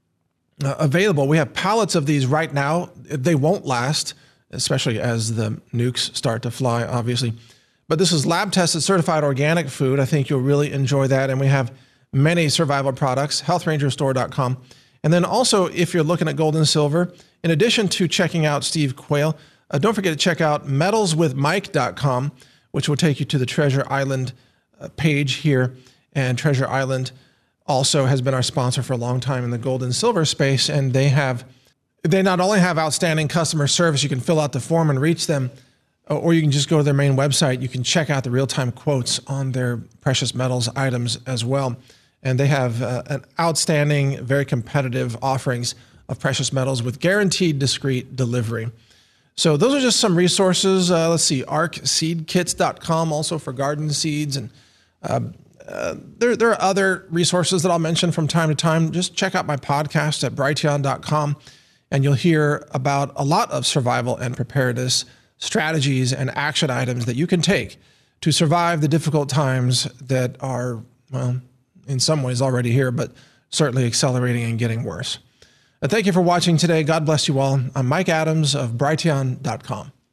S1: uh, available. We have pallets of these right now. They won't last, especially as the nukes start to fly, obviously. But this is lab-tested, certified organic food. I think you'll really enjoy that. And we have many survival products, health ranger store dot com. And then also, if you're looking at gold and silver, in addition to checking out Steve Quayle, uh, don't forget to check out metals with mike dot com, which will take you to the Treasure Island uh, page here. And Treasure Island also has been our sponsor for a long time in the gold and silver space. And they have, they not only have outstanding customer service, you can fill out the form and reach them, or you can just go to their main website. You can check out the real-time quotes on their precious metals items as well. And they have uh, an outstanding, very competitive offerings of precious metals with guaranteed discreet delivery. So those are just some resources. Uh, let's see, arc seed kits dot com also for garden seeds. And uh, Uh, there, there are other resources that I'll mention from time to time. Just check out my podcast at brighteon dot com, and you'll hear about a lot of survival and preparedness strategies and action items that you can take to survive the difficult times that are, well, in some ways already here, but certainly accelerating and getting worse. Uh, thank you for watching today. God bless you all. I'm Mike Adams of brighteon dot com.